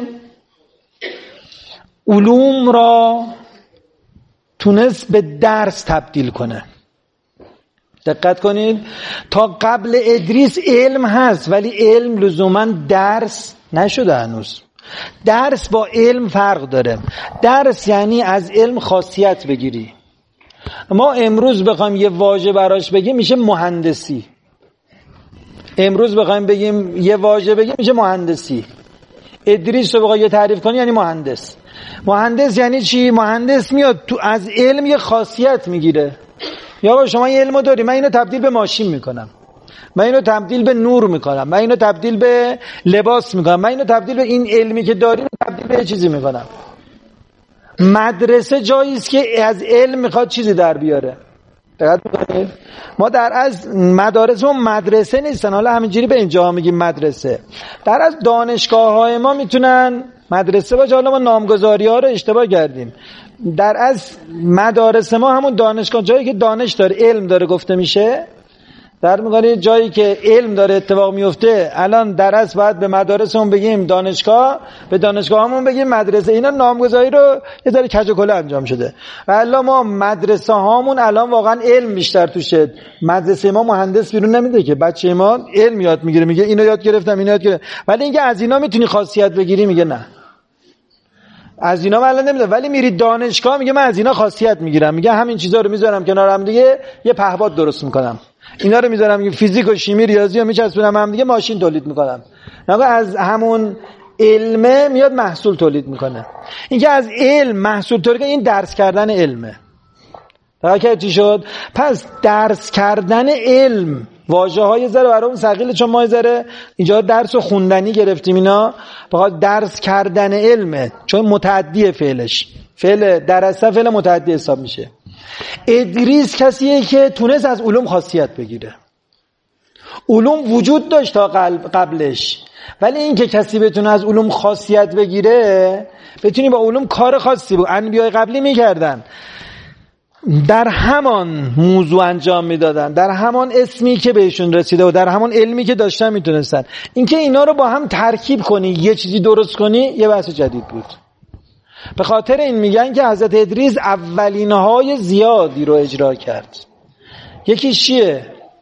علوم را تونست به درس تبدیل کنه. دقت کنید، تا قبل ادریس علم هست ولی علم لزوما درس نشده هنوز. درس با علم فرق داره. درس یعنی از علم خاصیت بگیری. ما امروز بخوایم یه واژه براش بگیم میشه مهندسی. امروز بخوایم بگیم یه واژه بگیم میشه مهندسی. ادریس رو بخوای تعریف کنی یعنی مهندس. مهندس یعنی چی؟ مهندس میاد تو از علم یه خاصیت میگیره. یا با شما یه علمو داری، من اینو تبدیل به ماشین میکنم، من اینو تبدیل به نور میکنم، من اینو تبدیل به لباس میکنم، من اینو تبدیل به این علمی که داری تبدیل به چیزی میکنم. مدرسه جایی است که از علم میخواد چیزی در بیاره. دقت میکنید؟ ما در از مدارس و مدرسه نیستن، حالا همینجوری به اینجا میگیم مدرسه. در از دانشگاه های ما میتونن مدرسه باشه، حالا ما نامگذاری ها رو اشتباه کردیم. در از مدارس ما همون دانشگاه، جایی که دانش داره، علم داره گفته میشه. در میگه جایی که علم داره اتفاق میفته، الان در از باید به مدارسمون بگیم دانشگاه، به دانشگاهمون بگیم مدرسه. اینا نامگذاری رو یه ذره کج و کله انجام شده. و الان ما مدرسه هامون الان واقعا علم بیشتر توشه. مدرسه ما مهندس بیرون نمیده که، بچه ما علم یاد میگیره، میگه اینو یاد گرفتم اینو یاد گرفتم. ولی اینکه از اینا میتونی خاصیت بگیری، میگه نه. از اینا من الان نمیده، ولی میری دانشگاه میگه من از اینا خاصیت میگیرم، میگه همین چیزا رو میذارم کنار هم دیگه یه پهپاد درست میکنم، اینا رو میذارم که فیزیک و شیمی ریاضی رو میچسبونم هم دیگه ماشین تولید میکنم. نگاه از همون علمه میاد محصول تولید میکنه. اینکه از علم محصول تولید کنه، این درس کردن علمه. تا چی شد؟ پس درس کردن علم، واژه های ذره برامون ثقیله چون ما ذره اینجا درس و خوندنی گرفتیم، اینا بخواد درس کردن علمه چون متعدی فعلش، فعل درسته فعل متعدی حساب میشه. ادریس کسیه که تونست از علوم خاصیت بگیره. علوم وجود داشت تا قبلش، ولی این که کسی بتونه از علوم خاصیت بگیره، بتونی با علوم کار خاصی بود. انبیای قبلی میکردن، در همان موضوع انجام میدادن، در همان اسمی که بهشون رسیده و در همان علمی که داشتن میتونستن. اینکه اینا رو با هم ترکیب کنی یه چیزی درست کنی یه بحث جدید بود. به خاطر این میگن که حضرت ادریس اولینهای زیادی رو اجرا کرد. یکی چیه؟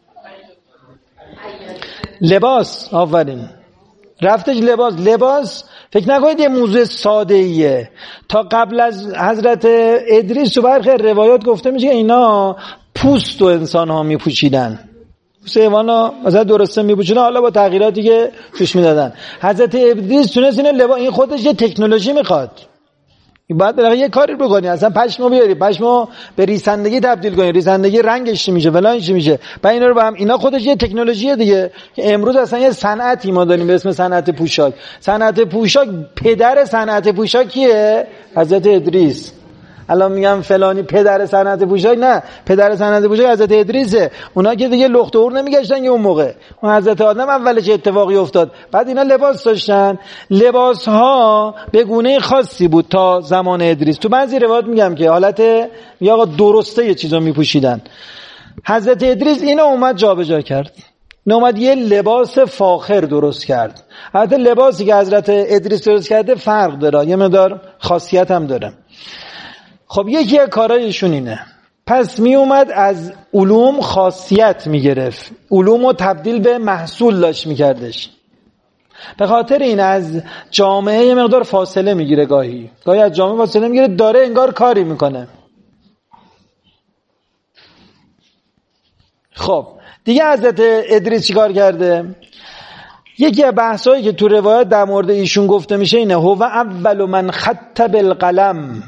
لباس. آفرین، رفتش لباس. لباس فکر نکنید یه موضوع ساده ایه. تا قبل از حضرت ادریس تو برخی روایات گفته میشه اینا پوست و انسان ها میپوشیدن، پوست حیوان ها مثلا درسته میپوشیدن، حالا با تغییراتی که توش میدادن. حضرت ادریس تونست اینو لباس، این خودش یه تکنولوژی میخواد. باید بالاخره یه کاری بکنی، اصلا پشمو بیاری، پشمو به ریسندگی تبدیل کنی، ریسندگی رنگش چی میشه، فلان چی میشه، بعد اینا رو با هم، اینا خودش یه تکنولوژیه دیگه که امروز اصلا یه صنعتی ما داریم به اسم صنعت پوشاک. صنعت پوشاک، پدر صنعت پوشاک کیه؟ حضرت ادریس. الان میگم فلانی پدر صنعت پوشاک، نه، پدر صنعت پوشاک حضرت ادریسه. اونا که دیگه لخت و اور نمیگشتن که اون موقع، اون حضرت آدم اولش اتفاقی افتاد. بعد اینا لباس داشتن، لباس ها به گونه خاصی بود تا زمان ادریس. تو بعضی روایات میگم که حالت یا آقا درسته یه چیزا میپوشیدن. حضرت ادریس اینو اومد جابجا کرد، اومد یه لباس فاخر درست کرد. حتی لباسی که حضرت ادریس درست کرده فرق داره، یه مقدار خاصیت هم داره. خب یکی از کارایشون اینه. پس می اومد از علوم خاصیت می گرفت، علوم رو تبدیل به محصول داشت می کردش. به خاطر این از جامعه یه مقدار فاصله می گیره، گاهی گاهی از جامعه فاصله می گیره، داره انگار کاری میکنه. خب دیگه حضرت ادریس چیکار کرده؟ یکی از بحثایی که تو روایت در مورد ایشون گفته میشه اینه: هو اول من خط بالقلم.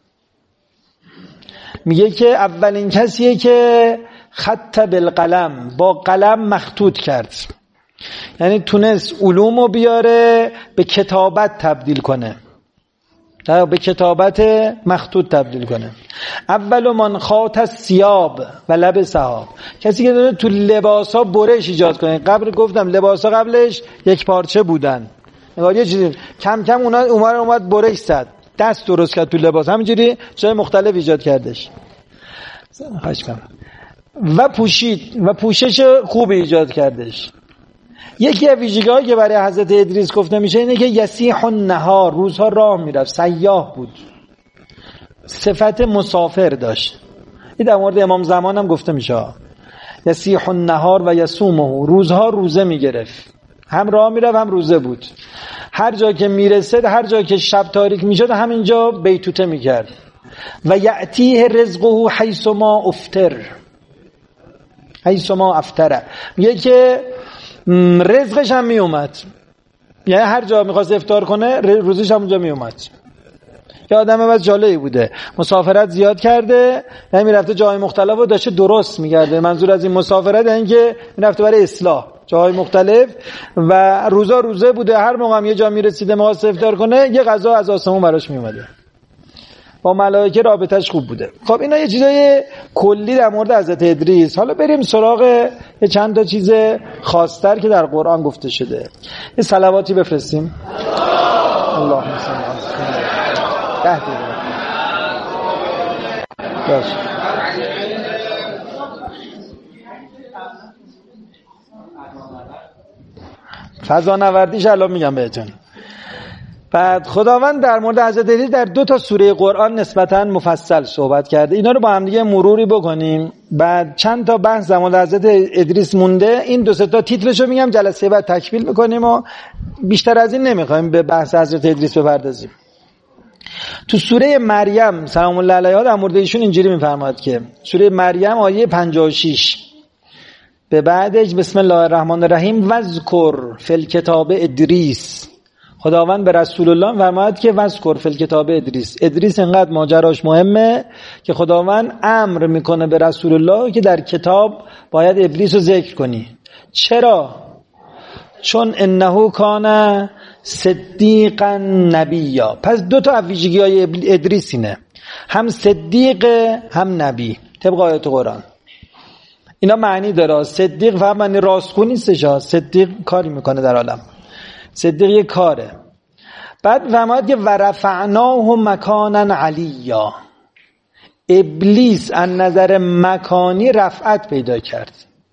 میگه که اولین کسیه که خط بالقلم، با قلم مخطوط کرد، یعنی تونست علومو بیاره به کتابت تبدیل کنه، به کتابت مخطوط تبدیل کنه. اول من خاط الثیاب و لبسها، کسی که داره تو لباسا برش ایجاد کنه. قبل گفتم لباسا قبلش یک پارچه بودن، یه چیزی کم کم اونا اومد اومد برش زد، دست درست کرد تو لباس، همینجوری جای مختلف ایجاد کردش و پوشید و پوشش خوب ایجاد کردش. یکی از ویژگی‌هایی که برای حضرت ادریس گفته میشه اینه که یسیح النهار، روزها راه میرفت، سیاح بود، صفت مسافر داشت. این در مورد امام زمان هم گفته میشه، یسیح النهار و یصومه، روزها روزه میگرفت، هم راه میرفت هم روزه بود. هر جا که میرسد، هر جا که شب تاریک میشد، همینجا بیتوته میکرد. و یأتیه رزقه حیث ما افطر، حیث ما افطره، میگه که رزقش هم میومد، یعنی هر جا میخواست افطار کنه روزش همونجا میومد. یه آدم بس جالبی بوده، مسافرت زیاد کرده، یعنی میرفته جای مختلف و داشته درست میگرده. منظور از این مسافرت یعنی که میرفته برای اصلاح جای مختلف و روزا روزه بوده، هر موقع هم یه جا میرسیده میخواست افطار کنه یه غذا از آسمون براش میومده. با ملائکه رابطش خوب بوده. خب اینا یه چیزای کلی در مورد حضرت ادریس. حالا بریم سراغ یه چند تا چیز خاص‌تر که در قرآن گفته شده. یه صلواتی بفرستیم. اللهم صل علی سیدنا ده دقیقه باش. فضانوردیش الان میگم بهتون. بعد خداوند در مورد حضرت ادریس در دو تا سوره قرآن نسبتاً مفصل صحبت کرده. اینا رو با هم دیگه مروری بکنیم. بعد چند تا بحث در مورد حضرت ادریس مونده. این دو سه تا تیترشو میگم، جلسه بعد تکمیل میکنیم و بیشتر از این نمیخوایم به بحث حضرت ادریس بپردازیم. تو سوره مریم سلام الله علیها در مورد ایشون اینجوری میفرماد که سوره مریم آیه پنجاه و شش به بعدش بسم الله الرحمن الرحیم وذکر فی الکتاب ادریس. خداوند به رسول الله فرمود که وذکر فی الکتاب ادریس. ادریس انقدر ماجراش مهمه که خداوند امر میکنه به رسول الله که در کتاب باید ادریس رو ذکر کنی. چرا؟ چون انه کان صدیقا نبیا. پس دو تا ویژگی های ادریس اینه، هم صدیق هم نبی طبق آیات قرآن. اینا معنی داره. صدیق فقط معنی راستگو نیستش، صدیق کاری میکنه در عالم، صدیق یه کاره. بعد فرمود که ورفعناه مکانا علیا. ابلیس از نظر مکانی رفعت پیدا کرد.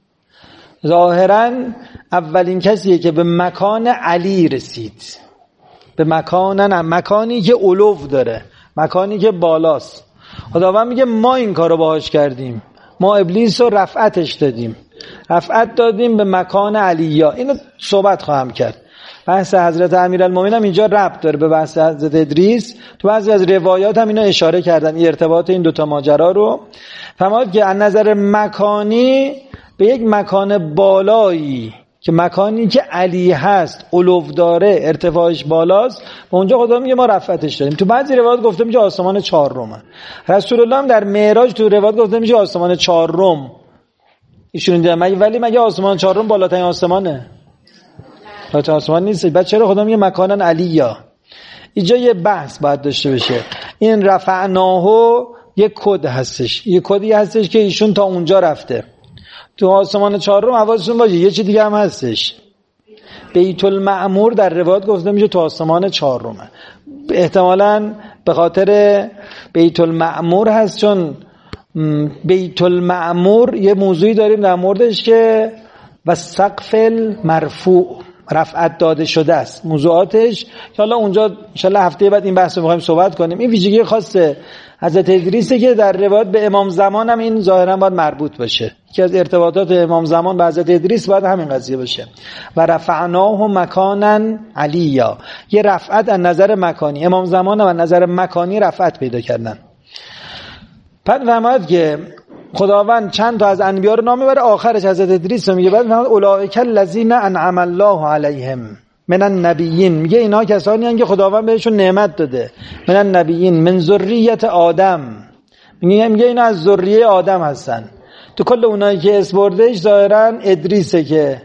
ظاهرا اولین کسیه که به مکان علی رسید، به مکانن، مکانی که علو داره، مکانی که بالاست. خداوند میگه ما این کارو باهاش کردیم، ما ابلیس رو رفعتش دادیم، رفعت دادیم به مکان علیا. اینو صحبت خواهم کرد. بحث حضرت امیرالمومنین هم اینجا ربط داره به بحث حضرت ادریس. تو بعضی از روایات هم اینا اشاره کردن، این ارتباط این دوتا ماجرا رو. فرمود که از نظر مکانی به یک مکان بالایی که مکانی که علی هست، علو داره، ارتفاعش بالاست، و اونجا خدا میگه ما رفعتش دادیم. تو بعضی روایات گفته میشه آسمان چهارم. رسول الله هم در معراج تو روایات گفته میشه آسمان چهارم ایشون دیدن. مگه ولی مگه آسمان چهارم بالاترین آسمانه؟ بالاترین آسمان نیست. بعد چرا خدا میگه مکانن علیا؟ اینجا یه بحث باید داشته بشه. این رفعناه یک کد هستش، یک کدی هستش که ایشون تا اونجا رفته. تو آسمان چهارم حواستون باشه یه چی دیگه هم هستش، بیت المعمور در روایت گفته میشه تو آسمان چهارم. احتمالاً به خاطر بیت المعمور هست، چون بیت المعمور یه موضوعی داریم در موردش که و سقف المرفوع، رفعت داده شده است موضوعاتش، که حالا اونجا ان شاء الله هفته بعد این بحث رو می‌خوایم صحبت کنیم. این ویژگی خاصه حضرت ادریسه که در روایت به امام زمان هم این ظاهرا باید مربوط باشه، که از ارتباطات امام زمان به حضرت ادریس باید همین قضیه باشه. و رفعناه مکانا علیا، یه رفعت از نظر مکانی. امام زمان هم از نظر مکانی رفعت پیدا کردن. بعد فرمود که خداوند چند تا از انبیا رو نام میبره، آخرش حضرت ادریس میگه بعد فرمود اولئک الذین انعم الله علیهم من النبیین. میگه اینا کسانی هستند که خداوند بهشون نعمت داده، من النبیین من ذریت آدم. میگه میگه اینا از ذریه آدم هستن. تو کل اونایی که اسم بردهش ظاهرا ادریسه که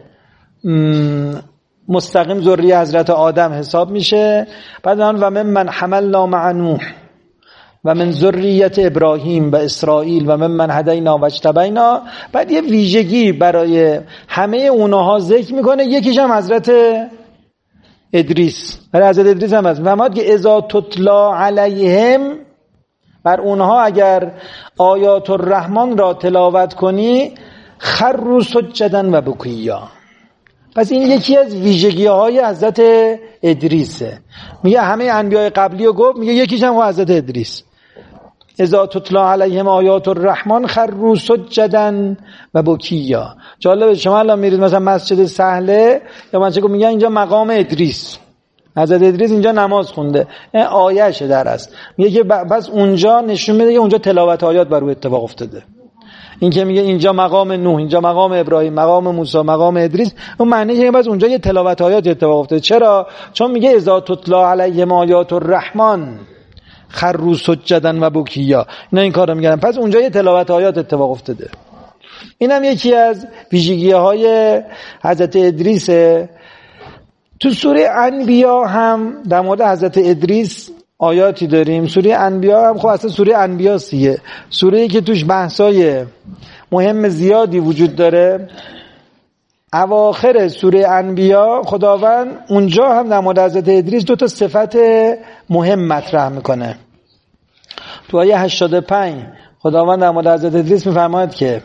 مستقیم ذریه حضرت آدم حساب میشه. بعد و من من حملنا مع نوح و من ذریت ابراهیم و اسرائیل و من من هدینا و اجتبینا. بعد یه ویژگی برای همه اونها ذکر میکنه، یکیش هم حضرت ادریس. برای حضرت ادریس هم هست. فرمود که اذا تتلا علیهم، بر اونها اگر آیات الرحمن را تلاوت کنی خروا سجدا و بکیا. پس این یکی از ویژگی های حضرت ادریسه. میگه همه انبیاء قبلی رو گفت، میگه یکیش هم حضرت ادریس. اذا تتلا علیهم آیات الرحمن خروا سجدا و بکیا. جالبه شما الان میرید مثلا مسجد سهله یا مسجد میگن اینجا مقام ادریس، حضرت ادریس اینجا نماز خونده، این آیه‌شه در است. میگه که بس اونجا نشون میده که اونجا تلاوت آیات بر او اتفاق افتاده. این که میگه اینجا مقام نوح، اینجا مقام ابراهیم، مقام موسی، مقام ادریس، اون معنیش اینه باز اونجا یه تلاوت آیات اتفاق افتاده. چرا؟ چون میگه اذا تتلا علیهم آیات الرحمن خروا سجدا و بکیا، اینا این کارو میگن. پس اونجا یه تلاوت آیات اتفاق افتاده. اینم یکی از ویژگی‌های حضرت ادریسه. تو سوره انبیا هم در مورد حضرت ادریس آیاتی داریم. سوره انبیا هم خب اصلا سوره انبیا سیه، سوره‌ای که توش بحثای مهم زیادی وجود داره. اواخر سوره انبیا خداوند اونجا هم در مورد حضرت ادریس دو تا صفت مهم مطرح میکنه. تو آیه هشتاد و پنج خداوند در مورد حضرت ادریس میفرماید که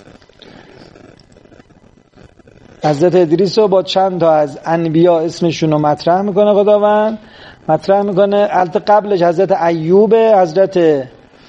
حضرت ادریس رو با چند تا از انبیا اسمشون رو مطرح میکنه. خداوند مطرح میکنه البته قبلش حضرت ایوب، حضرت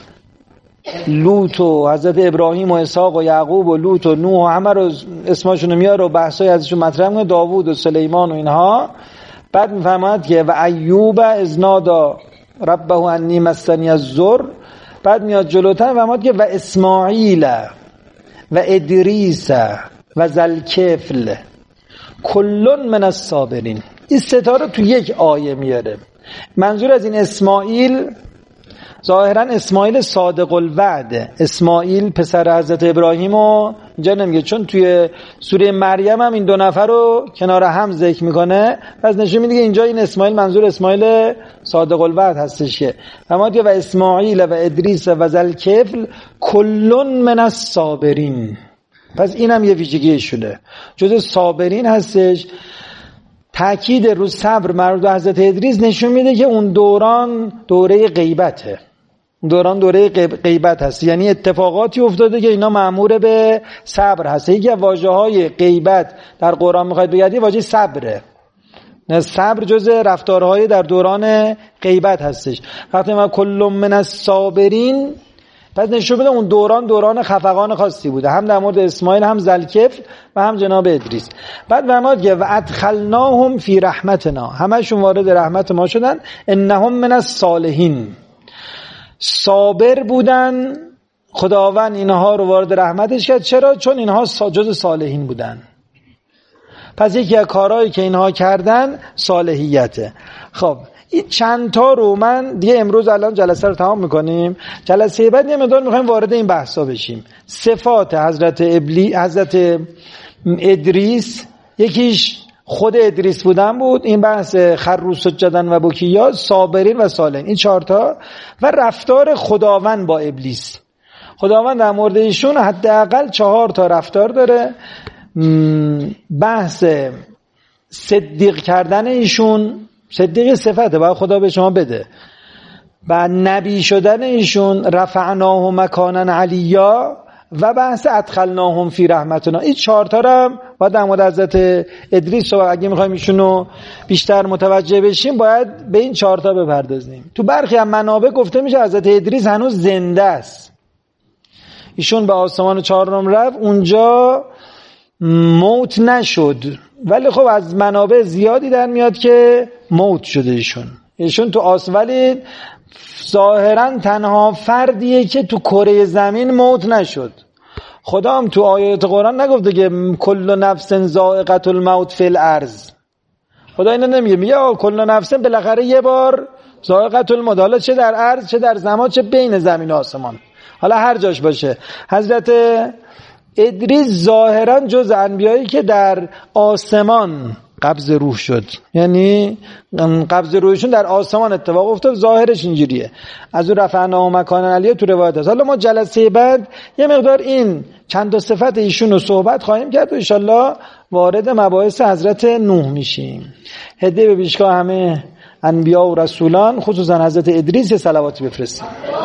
لوط و حضرت ابراهیم و اسحاق و یعقوب و لوط و نوح و همه رو اسمشون رو میاره و بحثای ازشون مطرح میکنه، داوود و سلیمان و اینها. بعد میفرماید که و ایوب اذ نادی ربه انی مسنی الضر. بعد میاد جلوتر میفرماید که و اسماعیل و ادریس و ذوالکفل کلون من الصابرین. این ستا رو تو یک آیه میاره. منظور از این اسماعیل ظاهرا اسماعیل صادق الوعد، اسماعیل پسر حضرت ابراهیم و اینجا نمیگه، چون توی سوره مریم هم این دو نفر رو کنار هم ذکر میکنه. پس نشون میده که اینجا این اسماعیل منظور اسماعیل صادق الوعد هستش که اما و اسماعیل و ادریس و ذوالکفل کلون من الصابرین. پس اینم یه ویژگی شده، جز صابرین هستش. تأکید رو صبر مربوط به حضرت ادریس نشون میده که اون دوران دوره غیبته، دوران دوره غیبت هست، یعنی اتفاقاتی افتاده که اینا مأمور به صبر هست. یکی از واژه‌های غیبت در قرآن میخواید بگید واژه صبره. نه، صبر جز رفتارهای در دوران غیبت هستش. وقتی ما کل من الصابرین، پس نشون میده اون دوران دوران خفقان خاصی بوده، هم در مورد اسماعیل، هم ذوالکفل و هم جناب ادریس. بعد فرمود که و ادخلناهم فی رحمتنا، همشون وارد رحمت ما شدن. انهم من الصالحین، صابر بودن، خداوند اینها رو وارد رحمتش کرد. چرا؟ چون اینها جز صالحین بودن. پس یکی از کارهایی که اینها کردن صالحیته. خب این چند تا رو من دیگه امروز الان جلسه رو تمام میکنیم، جلسه بعد یه مقدار میخوایم وارد این بحثا بشیم. صفات حضرت ابلی حضرت ادریس، یکیش خود ادریس بودن بود، این بحث خروا سجدا و بکیا، صابرین و صالحین، این چهار تا. و رفتار خداوند با ابلیس. خداوند در مورد ایشون حداقل چهار تا رفتار داره. بحث صدیق کردن ایشون، صدیق صفته باید خدا به شما بده. و نبی شدن ایشون، رفعناه مکانا علیا، و بحث ادخلناهم فی رحمتنا. این چهار تا هم باید در مورد حضرت ادریس و اگه میخوایم ایشونو بیشتر متوجه بشیم باید به این چهار تا بپردازیم. تو برخی از منابع گفته میشه حضرت ادریس هنوز زنده است. ایشون به آسمان چهارم رفت، اونجا موت نشد، ولی خب از منابع زیادی در میاد که موت شده ایشون. ایشون تو آسمان، ولی ظاهرا تنها فردیه که تو کره زمین موت نشد. خدا هم تو آیات قرآن نگفته که کل نفس ذائقة الموت فی الارض. خدا اینو نمیگه، میگه کل نفس بالاخره یه بار ذائقة الموت، حالا چه در ارض، چه در زمان، چه بین زمین و آسمان، حالا هر جاش باشه. حضرت ادریس ظاهرا جز انبیایی که در آسمان قبض روح شد، یعنی قبض روحشون در آسمان اتفاق افتاد، ظاهرش اینجوریه. از اون رفعناه مکانا علیا تو روایت هست. حالا ما جلسه بعد یه مقدار این چند تا صفت ایشون رو صحبت خواهیم کرد و ان شاءالله وارد مباحث حضرت نوح میشیم. هدیه به پیشگاه همه انبیا و رسولان، خصوصا حضرت ادریس، صلواتی بفرستیم.